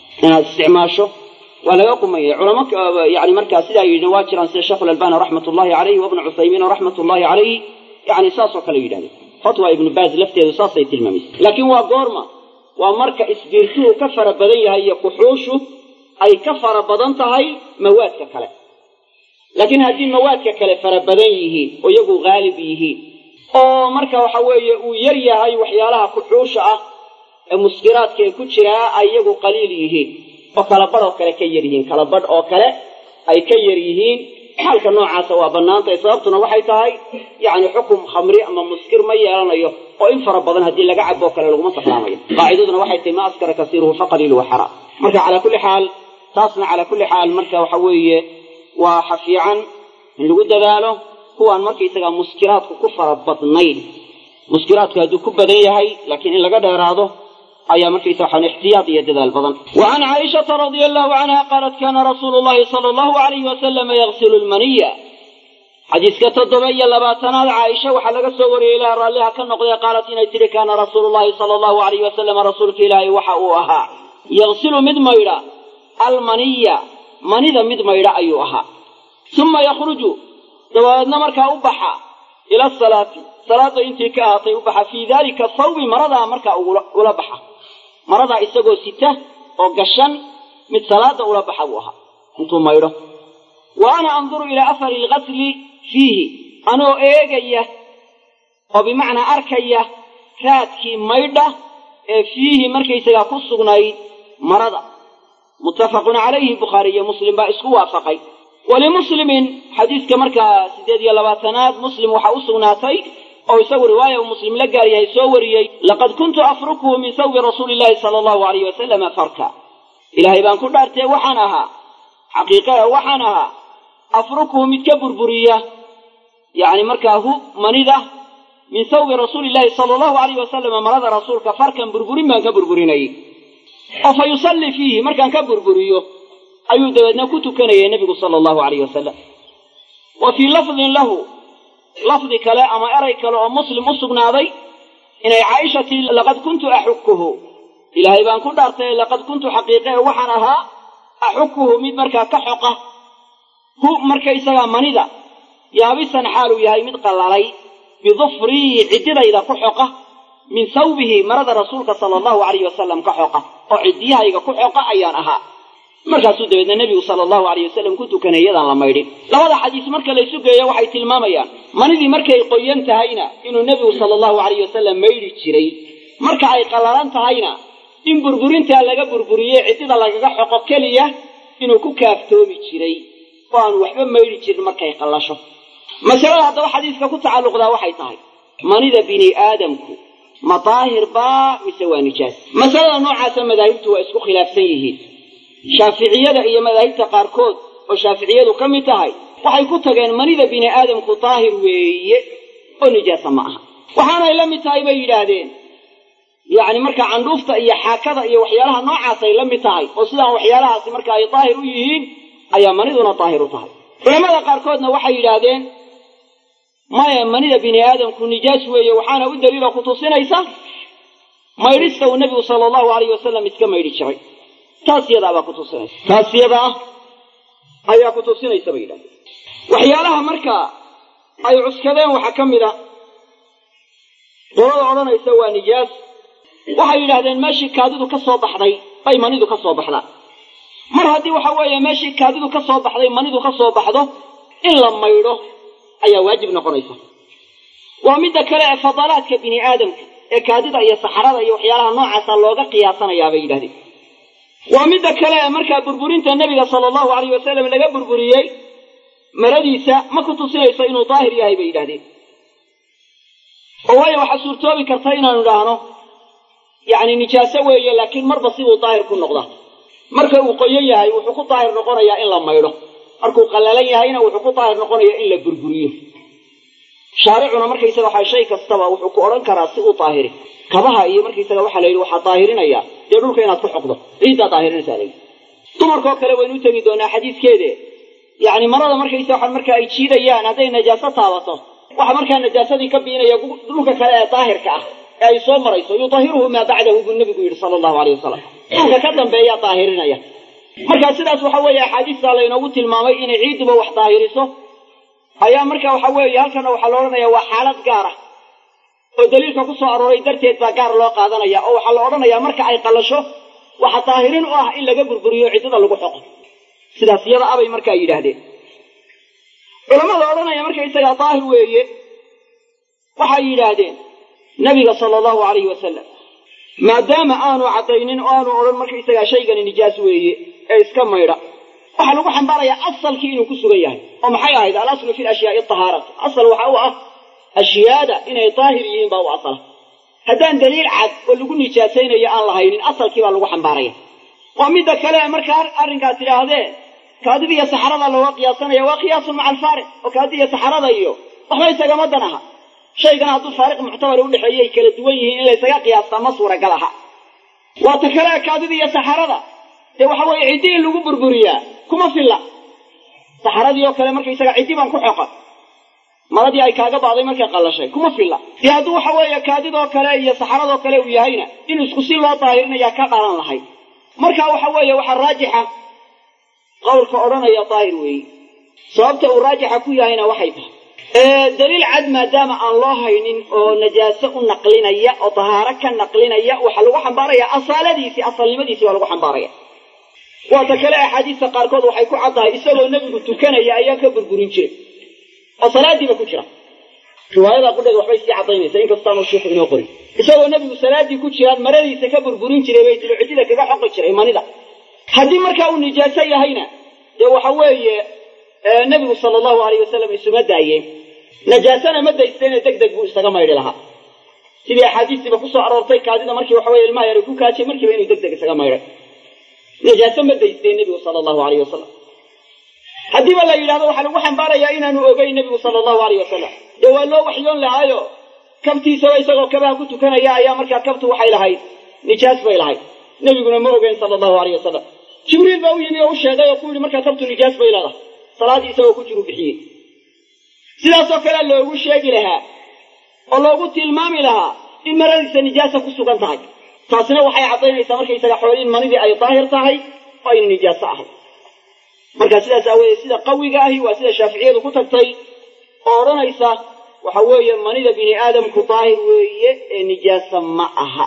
qumaya culamo yani markaa sidaa yidhi waa jiraan sida sheekh al-albani raxmatullahi calayhi wa ibnu cuthaymiin raxmatullahi calayhi yani saasoo kale yidhahdeen fatwa ibnu baaz lafteedu saasay tilmaamaysa laakiin waa goorma waa marka isbiirtuhu ka fara badan yahay iyo kuxuushu ay ka fara badan tahay mawaadka kale laakiin haddii mawaadka kale fara badan yihiin oo iyagu haalib yihiin oo marka waxa weeye uu yar yahay waxyaalaha kuxuusha ah ee muskiraadka ee ku jiraa ay iyagu qaliil yihiin oo kala badh oo kale ka yar yihiin kala badh oo kale ay ka yar yihiin xaalka noocaasa waa bannaantahay sababtuna waxay tahay yani xukum khamri ama muskir ma yeelanayo oo in fara badan haddii laga cabo kale laguma saklaamayo qaacidaduna waxay tahay ma askara kasiiruhu faqaliilu waxaraam marka calaa kulli xaal taasna calaa kulli xaal marka waxa weeye waa xafiican in lagu dadaalo kuwaan markaysaga muskiraadku ku fara badnayn muskiraadku hadduu ku badan yahay laakiin in laga dheeraado ayaa markaysa waxaan ixtiyaad iyo dadaal badan وعن عائشة رضي الله عنها قالت كان رسول الله صلى الله عليه وسلم يغسل المنية حديث كتضبي لباتنا عائشة وحلق الصور إلى رالها كالنقضية قالت إن تلك كان رسول الله صلى الله عليه وسلم رسولك إلهي وحاؤها يغسل مدميرا المنية منذا مدميرا أيها ثم يخرج دوادنا مركا أبحا إلى الصلاة صلاة انتي كاهطي أبحا في ذلك الصوم مرضى مركا أولبحا مرضى إساقو ستة وقشن من صلاة أولبحا بوها انتو ميرا وأنا أنظر إلى أثر الغسل فيه أنو إيجاية وبمعنى أركية راتكي ميرا فيه مركي سيقو السغنائي مرضى متفق عليه بخاري مسلم بأسكو وافقي ولمسلم حديث كمركا سيدي لباتنات مسلم وحاوسغناتي أو يسوي رواية ومسلم لقاري يسوري لقد كنت أفركه من ثوب رسول الله صلى الله عليه وسلم فركا إلهي بان كل أرتي وحنها حقيقة وحنها أفركه متكبر برية يعني مركاه منذة من ثوب رسول الله صلى الله عليه وسلم مرض رسولك فركا بربري ما كبربريني فيصلي فيه مركا كبربريه أيود بدنا كنت كان يا النبي صلى الله عليه وسلم وفي لفظ له لفظ كلام أما أرى كلام مسلم أصبناضي إن عائشة لقد كنت أحكه إلهي بان كنت أرتي لقد كنت حقيقة وحنها أحكه مد مركا كحقه هو مركا إساقا منذا يابسا حاله يهي مد قلالي بظفري عدد إذا كحقه من ثوبه مرض رسولك صلى الله عليه وسلم كحقه وعديها إذا كحقه أيانها markaasuu dabeedna nebigu sala allahu alayh wasalam ku tukanay iyadaan la maydhin labada xadiis marka la isu geeyo waxay tilmaamayaan manidii markay qoyan tahayna inuu nebigu sala allahu alayh wasalam maydhi jiray marka ay qallalan tahayna in burburintaa laga burburiyey ciddida lagaga xoqo keliya inuu ku kaaftoomi jiray oo aan waxba maydhi jirin markay qallasho masalada haddaba xadiiska ku tacalluqdaa waxay tahay manida bini aadamku مطاهر با مسوى نجاس مثلا نوع مذاهبته واسكو خلاف سيهين شافعية إيا مذاهب قاركود وشافعية كم تهي waxay ku tageen manida bini aadamku taahir weeye oo nijaasa ma aha waxaana ay la mid tahay bay yiraahdeen yaani marka candhuufta iyo xaakada iyo waxyaalaha noocaas ay la mid tahay oo sidaan waxyaalahaasi marka ay taahir u yihiin ayaa maniduna taahir u tahay culimada qaarkoodna waxay yiraahdeen maya manida bini aadamku nijaas weeye waxaana u daliilo ku tusinaysa maydhista uu nabigu sallallahu alayhi wasallam iska maydhi jiray taasiyada baa ku tusinaysa taasiyada ayaa ku tusinaysa bay yiraahdeen waxyaalaha marka ay cuskadeen waxa kamid ah qolada oranaysa waa nijaas waxay yiraahdeen meeshii kaadidu ka soo baxday bay manidu ka soo baxdaa mar haddii waxa weeye meeshii kaadidu ka soo baxday manidu ka soo baxdo in la maydho ayaa waajib noqonaysa waa midda kale ee fadalaadka bini aadamka ee kaadida iyo saxarada iyo waxyaalaha noocaasa looga qiyaasanayaa bay yidhahdeen waa midda kale ee markaa burburinta nebiga sala allahu alayhi wasalam laga burburiyey maradiisa ma ku tusinayso inuu daahir yahay bay yidhahdeen oo waayo waxaa suurtoobi karta inaanu idhaahno yacni nijaaso weeye laakiin marba siduu daahir ku noqda marka uu qoyan yahay wuxuu ku daahir noqonayaa in la maydho markuu qallalan yahayna wuxuu ku daahir noqonayaa in la burburiyo shaaricuna markaysaga waxaa shay kastaba wuxuu ku odhan karaa si u daahiri kabaha iyo markaysaga waxaa la yidhi waxaa daahirinayaa dee dhulka inaad ku xoqdo ciiddaa daahirinaysaa layidhi dumarkoo kale waynu u tegi doonaa xadiidkeede yacni marada markaysa waxaan marka ay jiidayaan hadday najaaso taabato waxa markaa najaasadii ka biinaya dhulka kale ee daahirka ah ee ay soo marayso yudahiruhu maa bacdahu buu nebigu yidhi sala allahu alayh wasalam dhulka ka dambeeyaa daahirinaya markaa sidaas waxa weeye axaadiistaa laynoogu tilmaamay inay ciidduba wax daahiriso ayaa marka waxa weeye halkana waxaa la odhanayaa waa xaalad gaara oo daliilka ku soo arooray darteed baa gaar loo qaadanaya oo waxaa la odhanayaa marka ay qallasho waxa daahirin u ah in laga burburiyo ciddada lagu xoqo sidaas iyada abay markaa yidhaahdeen culamada odhanaya markaysagaa daahir weeye waxay yidhaahdeen nabiga sala allahu alayhi wasalam maadaama aanu caddaynin oo aanu odhan markaysagaa shaygani nijaas weeye ee iska maydha waxaa lagu xambaarayaa asalkii inuu ku sugan yahay oo maxay ahayd alaslu fi lashyaai tahaaratu asal waxa u ah ashyaada inay daahir yihiin baa u asala haddaan daliil cad oo lagu nijaasaynayo aan lahaynin asalkii baa lagu xambaaraya waa midda kale markaa arrinkaas tidhaahdeen kaadida iyo saxarada looga qiyaasanaya waa qiyaasun maca alfaariq oo kaadida iyo saxarada iyo waxba isagama dan aha shaygana hadduu faariq muctabar u dhexeeyo ay kala duwan yihiin in laysaga qiyaastaa ma suuragal aha waa ta kale kaadida iyo saxarada dee waxa weeye ciddi in lagu burburiyaa kuma filla saxaradii oo kale markaysaga ciddi baan ku xoqa maradii ay kaaga ba'day markay qallashay kuma filla dee hadduu waxa weeye kaadidoo kale iyo saxaradoo kale uu yahayna in isku si loo daahirinayaa ka dhalan lahay marka waxa weeye waxaa raajixa qowlka odhanaya daahir weeye sababta uu raajixa ku yahayna waxay tahay daliil cad maadaama aan loo haynin oo najaaso u naqlinaya oo tahaaro ka naqlinaya waxaa lagu xambaarayaa asaaladiisii asalnimadiisii waa lagu xambaaraya waata kale axaadiista qaarkood waxay ku caddahay isagoo nebigu tukanaya ayaa ka burburin jiray oo salaadiiba ku jira riwaayada qudheeda waxbay sii caddaynaysa inkastaanu sheikhu inoo qorin isagoo nebigu salaaddii ku jiraan maradiisa ka burburin jiray bay tilo cidida kaga xoqi jiray manida haddii markaa uu nijaaso yahayna dee waxa weeye nebigu sala allahu alayh wasalam isuma daayeen najaasana ma daysteene deg deg buu isaga maydhi lahaa sidii axaadiistiiba ku soo aroortay kaadida markii waxa weye ilmaha yar ku kaajay markiiba inuu deg deg isaga maydhay najaaso ma daysteen nebigu sala allahu alayh wasalam haddiiba la yidhahdo waxaa lagu xambaarayaa inaanu ogeyn nebigu sala allahu alayh wasalam dee waa loo waxyoon lahaayo kabtiisaba isagoo kabaha ku tukanaya ayaa markaa kabtu waxay lahayd nijaas bay lahayd nebiguna ma ogeyn sala allahu alayh wasalam jibriil baa u yimi oo u sheegay oo ku yidhi markaa kabtu nijaas bay leedahay salaaddii isagoo ku jiru bixiyey sidaasoo kale loogu sheegi lahaa oo loogu tilmaami lahaa in maradiisa nijaasa ku sugan tahay taasina waxay caddaynaysaa markaysaga xooliin manidii ay daahir tahay oo ayna nijaaso ahay marka sidaas aaweedee sida qawiga ahi waa sida shaaficiyadu ku tagtay oo odhanaysa waxa weeye manida bini aadamku daahir weeye ee nijaasa ma aha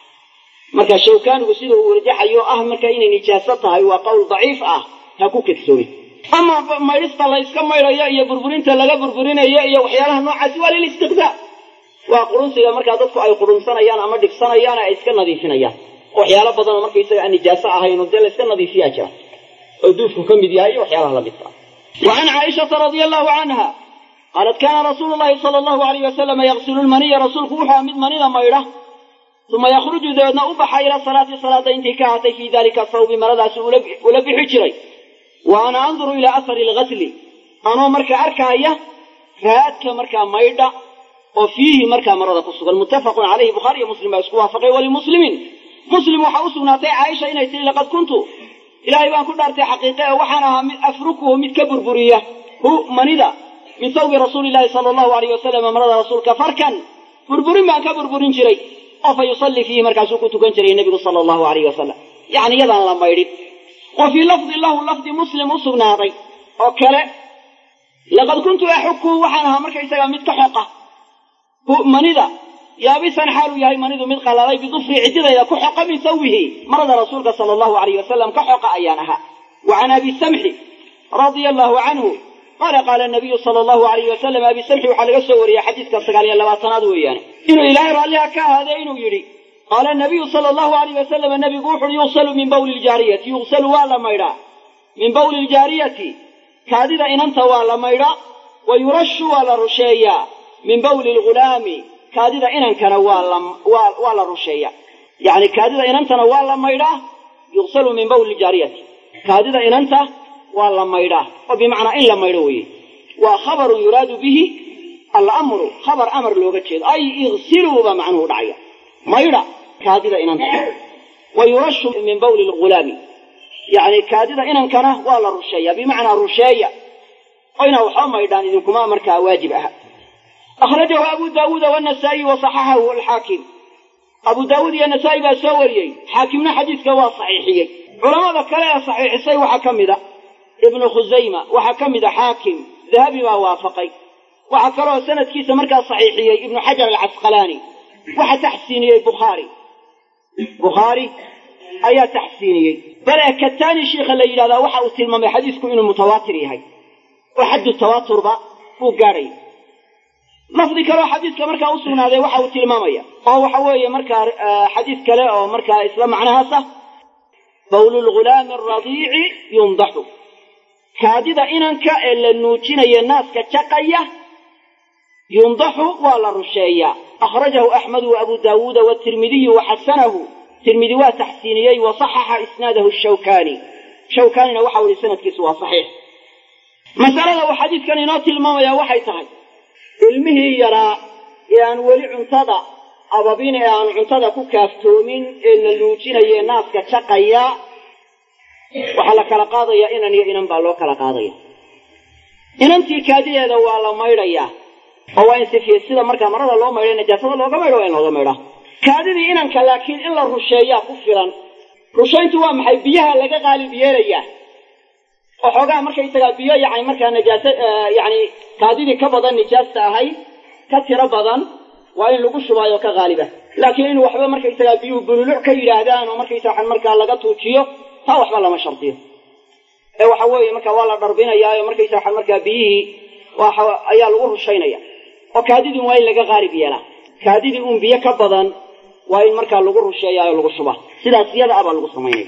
marka shawkaanigu sida uu rajaxayo ah marka inay nijaaso tahay waa qowl daciif ah ha ku kedsoomay ama maydhista la iska maydhayo iyo burburinta laga burburinayo iyo waxyaalaha noocaasi waa lilistiqdaa waa qurunsiga markaa dadku ay qurunsanayaan ama dhibsanayaan ay iska nadiifinayaan waxyaalo badanoo markaysaga aan nijaaso ahayno dee la iska nadiifiyaa jira oo duufku ka mid yahay iyo waxyaalaha lamidka wa can caaishata radia allahu canha qaalat kaana rasuulu llahi sala allahu alayh wasalama yaqsilu lmaniya rasuulku wuxuu mid manida maydha ثم يخرج ذونا أبحى إلى صلاة انتكاهتي في ذلك الصوب مرضى أولب حجري وأنا أنظر إلى أثر الغسل أنا مركا أركاية فهاتك مركا ميدا وفيه مركا مرضى قصة المتفق عليه بخاري مسلم أسكوا فقه ولمسلمين مسلم وحوسنا تي عائشة إن يتلي لقد كنت إلهي وأن كنت أرتي حقيقة وحنها أفركه متكبر برية هو منذا من ثوب رسول الله صلى الله عليه وسلم مرضى رسولك فركا بربرين ما كبربرين جري أو فيصلي فيه مركا سكوت كنجري النبي صلى الله عليه وسلم يعني يضع لما يريد وفي لفظ الله لفظ مسلم أصبنا هذي أوكلا لقد كنت أحكه وحنها مركا يساقا متكحقة منذا يا بيسان حالو يا منذ من قلالي بضفر عدد إذا كحق من ثوبه مرض رسولك صلى الله عليه وسلم كحق أيانها وعن أبي السمح رضي الله عنه قال النبي صلى الله عليه وسلم أبي السمح وحلق السوري حديث كالسقال يلا تنادوا إيانا إنه إلهي رأى كهذا إنه يري قال النبي صلى الله عليه وسلم النبي قوح يغسل من بول الجارية يغسل ولا ميرا من بول الجارية كادida inanta waa la maydha wa yurashu waa la rusheeyaa min bawli alghulaami kaadida inankana waa la rusheeyaa yani kaadida inantana waa la maydhaa yughsalu min bawli aljaariyati kaadida inanta waa la maydhaa oo bimacnaa in la maydho weeye waa khabarun yuraadu bihi alamru khabar amar looga jeedo ay igsiluu ba macnuhu dhacaya maydha kaadida inanta wa yurashu min bawli alghulaami يعني كادida inankana waa la rusheeyaa بمعنى rusheeya ayna waxa maydaan idinkuma markaa waajib ah akhrajahu Abu Dawud wa Nasa'i wa sahahahu al-Hakim Abu Dawud iyo Nasa'i baa soo wariyay Hakimna xadiiska waa saxiixiyay culimada kale ee saxiixisay waxa kamida Ibn Khuzayma waxa kamida Hakim Dhahabi waa waafaqay waxa kale oo sanadkiisa markaa saxiixiyay Ibn Hajar al-Asqalani waxa tahsiiniyay Bukhari ayaa tahsiiniyay بل كتاني شيخ اللي يلاذا وحا وتلمم حديثكم إنه متواتر يهي وحد التواتر با هو قاري لفظي كلا حديث كمركا أصلنا هذا وحا وتلمم فهو حوية مركا حديث كلا أو مركا إسلام معناها صح بول الغلام الرضيع ينضح كاددا إننك إلا النوتين الناس كتقية ينضح ولا رشية أخرجه أحمد وأبو داود والترمذي وحسنه ترمذي وتحسينيه وصحح إسناده الشوكاني وحول سنة كسوة صحيح مسألة وحديث كان يناتي الماء يا وحي تعالى علمه يرى يعني ولي عنتضى أبابين يعني عنتضى كافتومين إن اللوتين يناس كتقيا وحلك لقاضية إنن بالوك لقاضية إننتي كادية دوالا ميريا هو إنسي في السيدة مركا مرضى الله ميريا نجاسة الله ميريا وإن الله ميريا kaadidii inanka laakiin in la rusheeyaa ku filan rushayntu waa maxay biyaha laga qaalib yeelayaa oo xogaa markaysaga biyo yani markaa najaasa yani kaadidii ka badan nijaasta ahay ka tiro badan waa in lagu shubaayo ka qaaliba laakiin in waxba markaysaga biyuhu bululuc ka yidhaahdaan oo markaysaga markaa laga tuujiyo taa waxba lama shartiyo ee waxa weeye markaa waa la dharbinayaa oo markaysaga markaa biyihii ayaa lagu rushaynaya oo kaadidii waa in laga qaalib yeelaa kaadidii un biyo ka badan waa in markaa lagu rusheeyaa oo lagu shubaa sidaas iyada abaa lagu samaynaya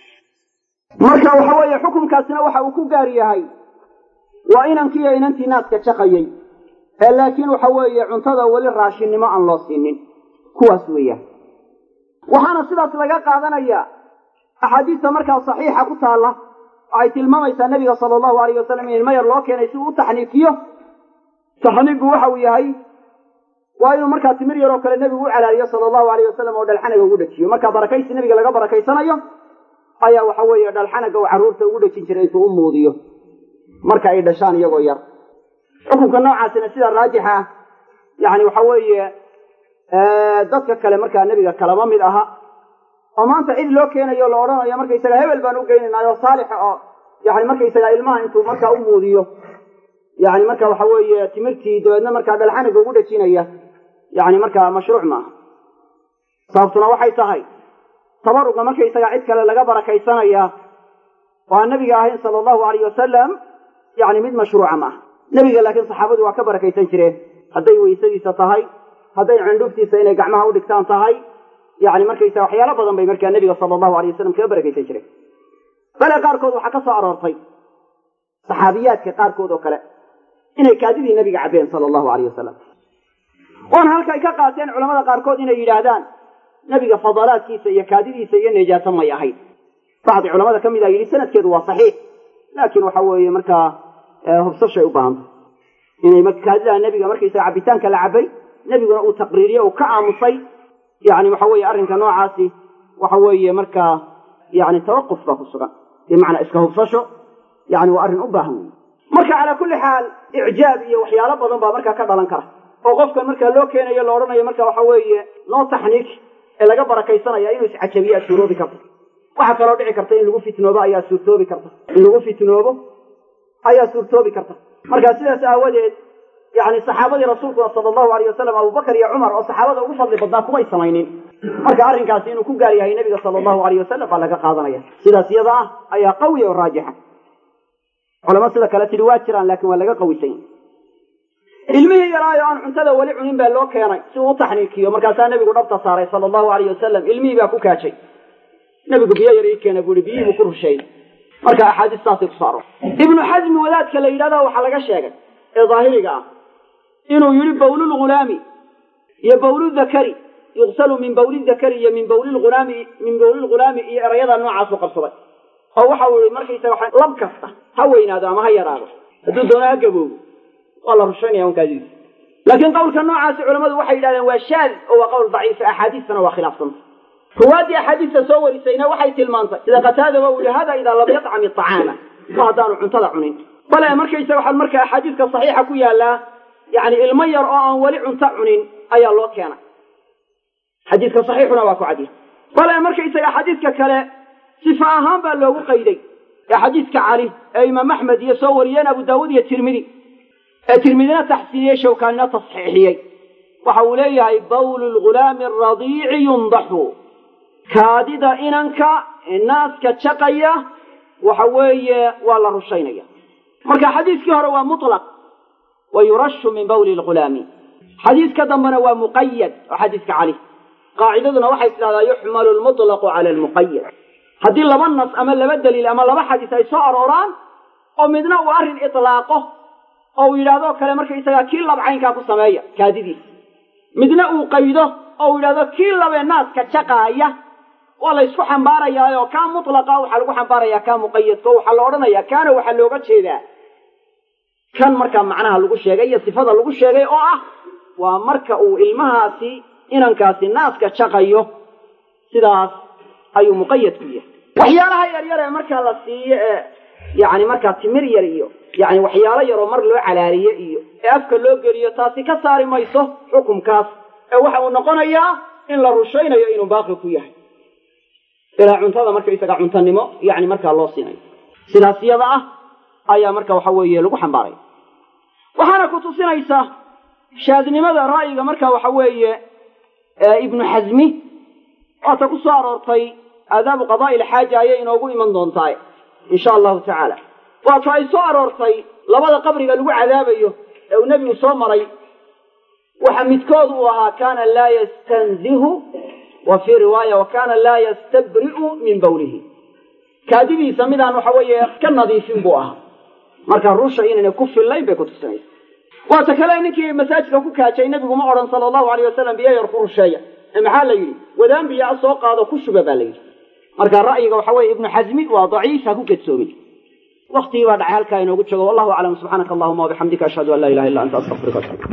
marka waxa weeye xukunkaasina waxa uu ku gaar yahay waa inankiiyo inantii naaska jaqayay ee laakiin waxa weeye cuntada weli raashinnimo aan loo siinin kuwaas weeyaan waxaana sidaas laga qaadanayaa axaadiista markaa saxiixa ku taalla waxay tilmaamaysaa nabiga sala allahu alayh wasalam in ilmo yar loo keenay si uu u taxniikiyo taxniigu waxa uu yahay waa inuu markaa timir yaroo kale nebigu u calaaliyo sala allahu alayh wasalam oo dhalxanaga ugu dhejiyo marka barakaysi nebiga laga barakaysanayo ayaa waxa weeye dhalxanaga uu carruurta ugu dhejin jiray intuu u muudiyo marka ay dhashaan iyagoo yar xukunka noocaasina sida raajixa ah yani waxa weeye dadka kale markaa nebiga kalama mid aha oo maanta cid loo keenayo la odhanayo markaysaga hebel baan u geynaynaayoo saalixa oo yani markaysaga ilmaha intuu markaa u muudiyo yani marka waxa weeye timirtii dabeedna markaa dhalxanaga ugu dhejinaya yani markaa mashruuc maaha sababtuna waxay tahay tabaruga markaysaga cid kale laga barakaysanaya oo aan nabiga ahayn sala allahu alayh wasalam yani mid mashruuca maaha nebiga laakiin saxaabadu waa ka barakaysan jireen hadday weysadiisa tahay hadday cindhuftiisa inay gacmaha u dhigtaan tahay yani markaysaga waxyaalo badan bay markaa nebiga sala allahu alayh wasalam kaga barakaysan jireen bale qaarkood waxaa ka soo aroortay saxaabiyaadka qaarkood oo kale inay kaadidii nabiga cabbeen sala allahu alayh wasalam oona halka ay ka qaateen culamada qaarkood inay yidhaahdaan nabiga fadalaadkiisa iyo kaadidiisa iyo najaaso may ahayd bacdi culamada ka mid ah yidhi sanadkeedu waa saxiix laakiin waxa weeye markaa hubsashay u baahanta inay marka kaadida nabiga markaysaga cabitaanka la cabay nabiguna uu taqriiriye uu ka aamusay yani waxa weeye arrinka noocaasi waxa weeye markaa yani tawaquf baa ku sugan bimacnaa iska hubsasho yani waa arrin u baahan wey marka calaa kulli xaal icjaab iyo waxyaalo badan baa markaa ka dhalan kara oo qofkan markaa loo keenayo la odhanayo marka waxa weeye noo taxniik ee laga barakaysanaya inuu iscajabiyaa suuroobi karta waxaa kaloo dhici karta in lagu fitnoobo ayaa suurtoobi karta marka sidaas aawadeed yani saxaabadii rasuulkuna sala allahu alayh wasalam abubakar iyo cumar oo saxaabada ugu fadli badnaa kumay samaynin marka arrinkaasi inuu ku gaar yahay nebiga sala allahu alayh wasalam baa laga qaadanaya sidaas iyada ah ayaa qawiya oo raajixa culamo sida kale tidhi waa jiraan laakiin waa laga qawisan ilmihii yaraayo aan cuntada weli cunin baa loo keenay si uu u taxniikiyo markaasaa nebigu dhabta saaray sala allahu alayh wasalam ilmihii baa ku kaajay nebigu biyo yar ii keena buuhi biyihii buu ku rusheeyey marka axaadiis saasay ku saaro ibnu xasmi wadaadka la yidhahda waxaa laga sheegay ee daahiriga ah inuu yidhi bawlulghulaami iyo bawludakari yuqsalu min bawlidakari iyo min bawlilghulaami iyo erayada noocaasu qabsaday oo waxa uu yihi markaysaga lab kasta ha weynaado ama ha yaraado hadduu doono ha gaboobo waa la rushaynaya unkaadiisa laakiin qowlka noocaasi culammadu waxay yidhahdeen waa shaad oo waa qowl daciif axaadiistana waa khilaafsanta ruwaaddii axaadiista soo warisayna waxay tilmaantay sida qataada waa u yihi hada idaa lam yatcam iطacaama ma haddaanu cuntada cunin bale markaysa waxaa marka axaadiiska saxiixa ku yaallaa yani ilmo yar oo aan weli cunto cunin ayaa loo keenay xadiiska saxiixuna waa ku cadiya bale markaysaga xadiiska kale sifa ahaan baa loogu qayday ee xadiiska cali ee imaam axmed iyo soo wariyeen abu daawuud iyo tirmidi ee tirmidina taxsiiniyey shawkaanina tasxiixiyey waxa uu leeyahay bawlu lghulaami aradiici yundaxu kaadida inanka naaska jaqaya waxa weeye waa la rushaynaya marka xadiiskii hore waa mutlaq wa yurashu min bawli lghulaami xadiiska dambena waa muqayad oo xadiiska cali qaacidaduna waxay tidhahdaa yuxmalu lmutlaqu cala almuqayad haddii laba nas ama laba daliil ama laba xadiis ay soo arooraan oo midna uu arrin itlaaqo oo uu yidhahdoo kale markaysagaa kii labcaynkaa ku sameeya kaadidiis midna uu qaydo oo uu yidhahdo kii labee naaska jaqaaya waa la ysku xambaarayaaoo kaa mutlaqa waxaa lagu xambaarayaa kaa muqayadko waxaa la odhanayaa kaana waxaa looga jeedaa kan markaa macnaha lagu sheegay iyo sifada lagu sheegay oo ah waa marka uu ilmahaasi inankaasi naaska jaqayo sidaas ayuu muqayad ku yahay waxyaalaha yaryar ee markaa la siiyo ee yani markaa timir yar iyo yani waxyaalo yaroo mar loo calaaliye iyo ee afka loo geliyo taasi ka saari mayso xukumkaas ee waxa uu noqonayaa in la rushaynayo inuu baaqi ku yahay ilaa cuntada markaysaga cuntanimo yani markaa loo siinayo sidaas iyada ah ayaa marka waxa weeye lagu xambaaray waxaana ku tusinaysa shaadnimada ra'yiga marka waxa weeye ibnu xasmi waata ku soo aroortay aadaabu qadaa'i ilxaaja ayay inoogu iman doontaa insha allahu tacaala waata ay soo aroortay labada qabriga lagu cadaabayo ee uu nebigu soo maray waxa midkood uu ahaa kaana laa yastanzihu wa fii riwaaya wa kaana laa yastabri'u min bawlihi kaadidiisa midaan waxa weeye ka nadiifin buu ahaa marka rusha inayna ku fillayn bay ku tusinaysa waata kale ninkii masaajidka ku kaajay nebigu ma odhan sala allahu alayh wasalam biyo yar ku rusheeya ee maxaa la yidhi wadaan biyaa soo qaado ku shuba baa la yidhi marka ra'yiga waxa weeye ibnu xasmi waa daciif ha ku gedsoomin waktigii baa dhacay halkaa inoogu joogo wallahu aclam subxaanaka allahuma wabixamdika ashhadu an laa ilaha illa anta astaghfiruka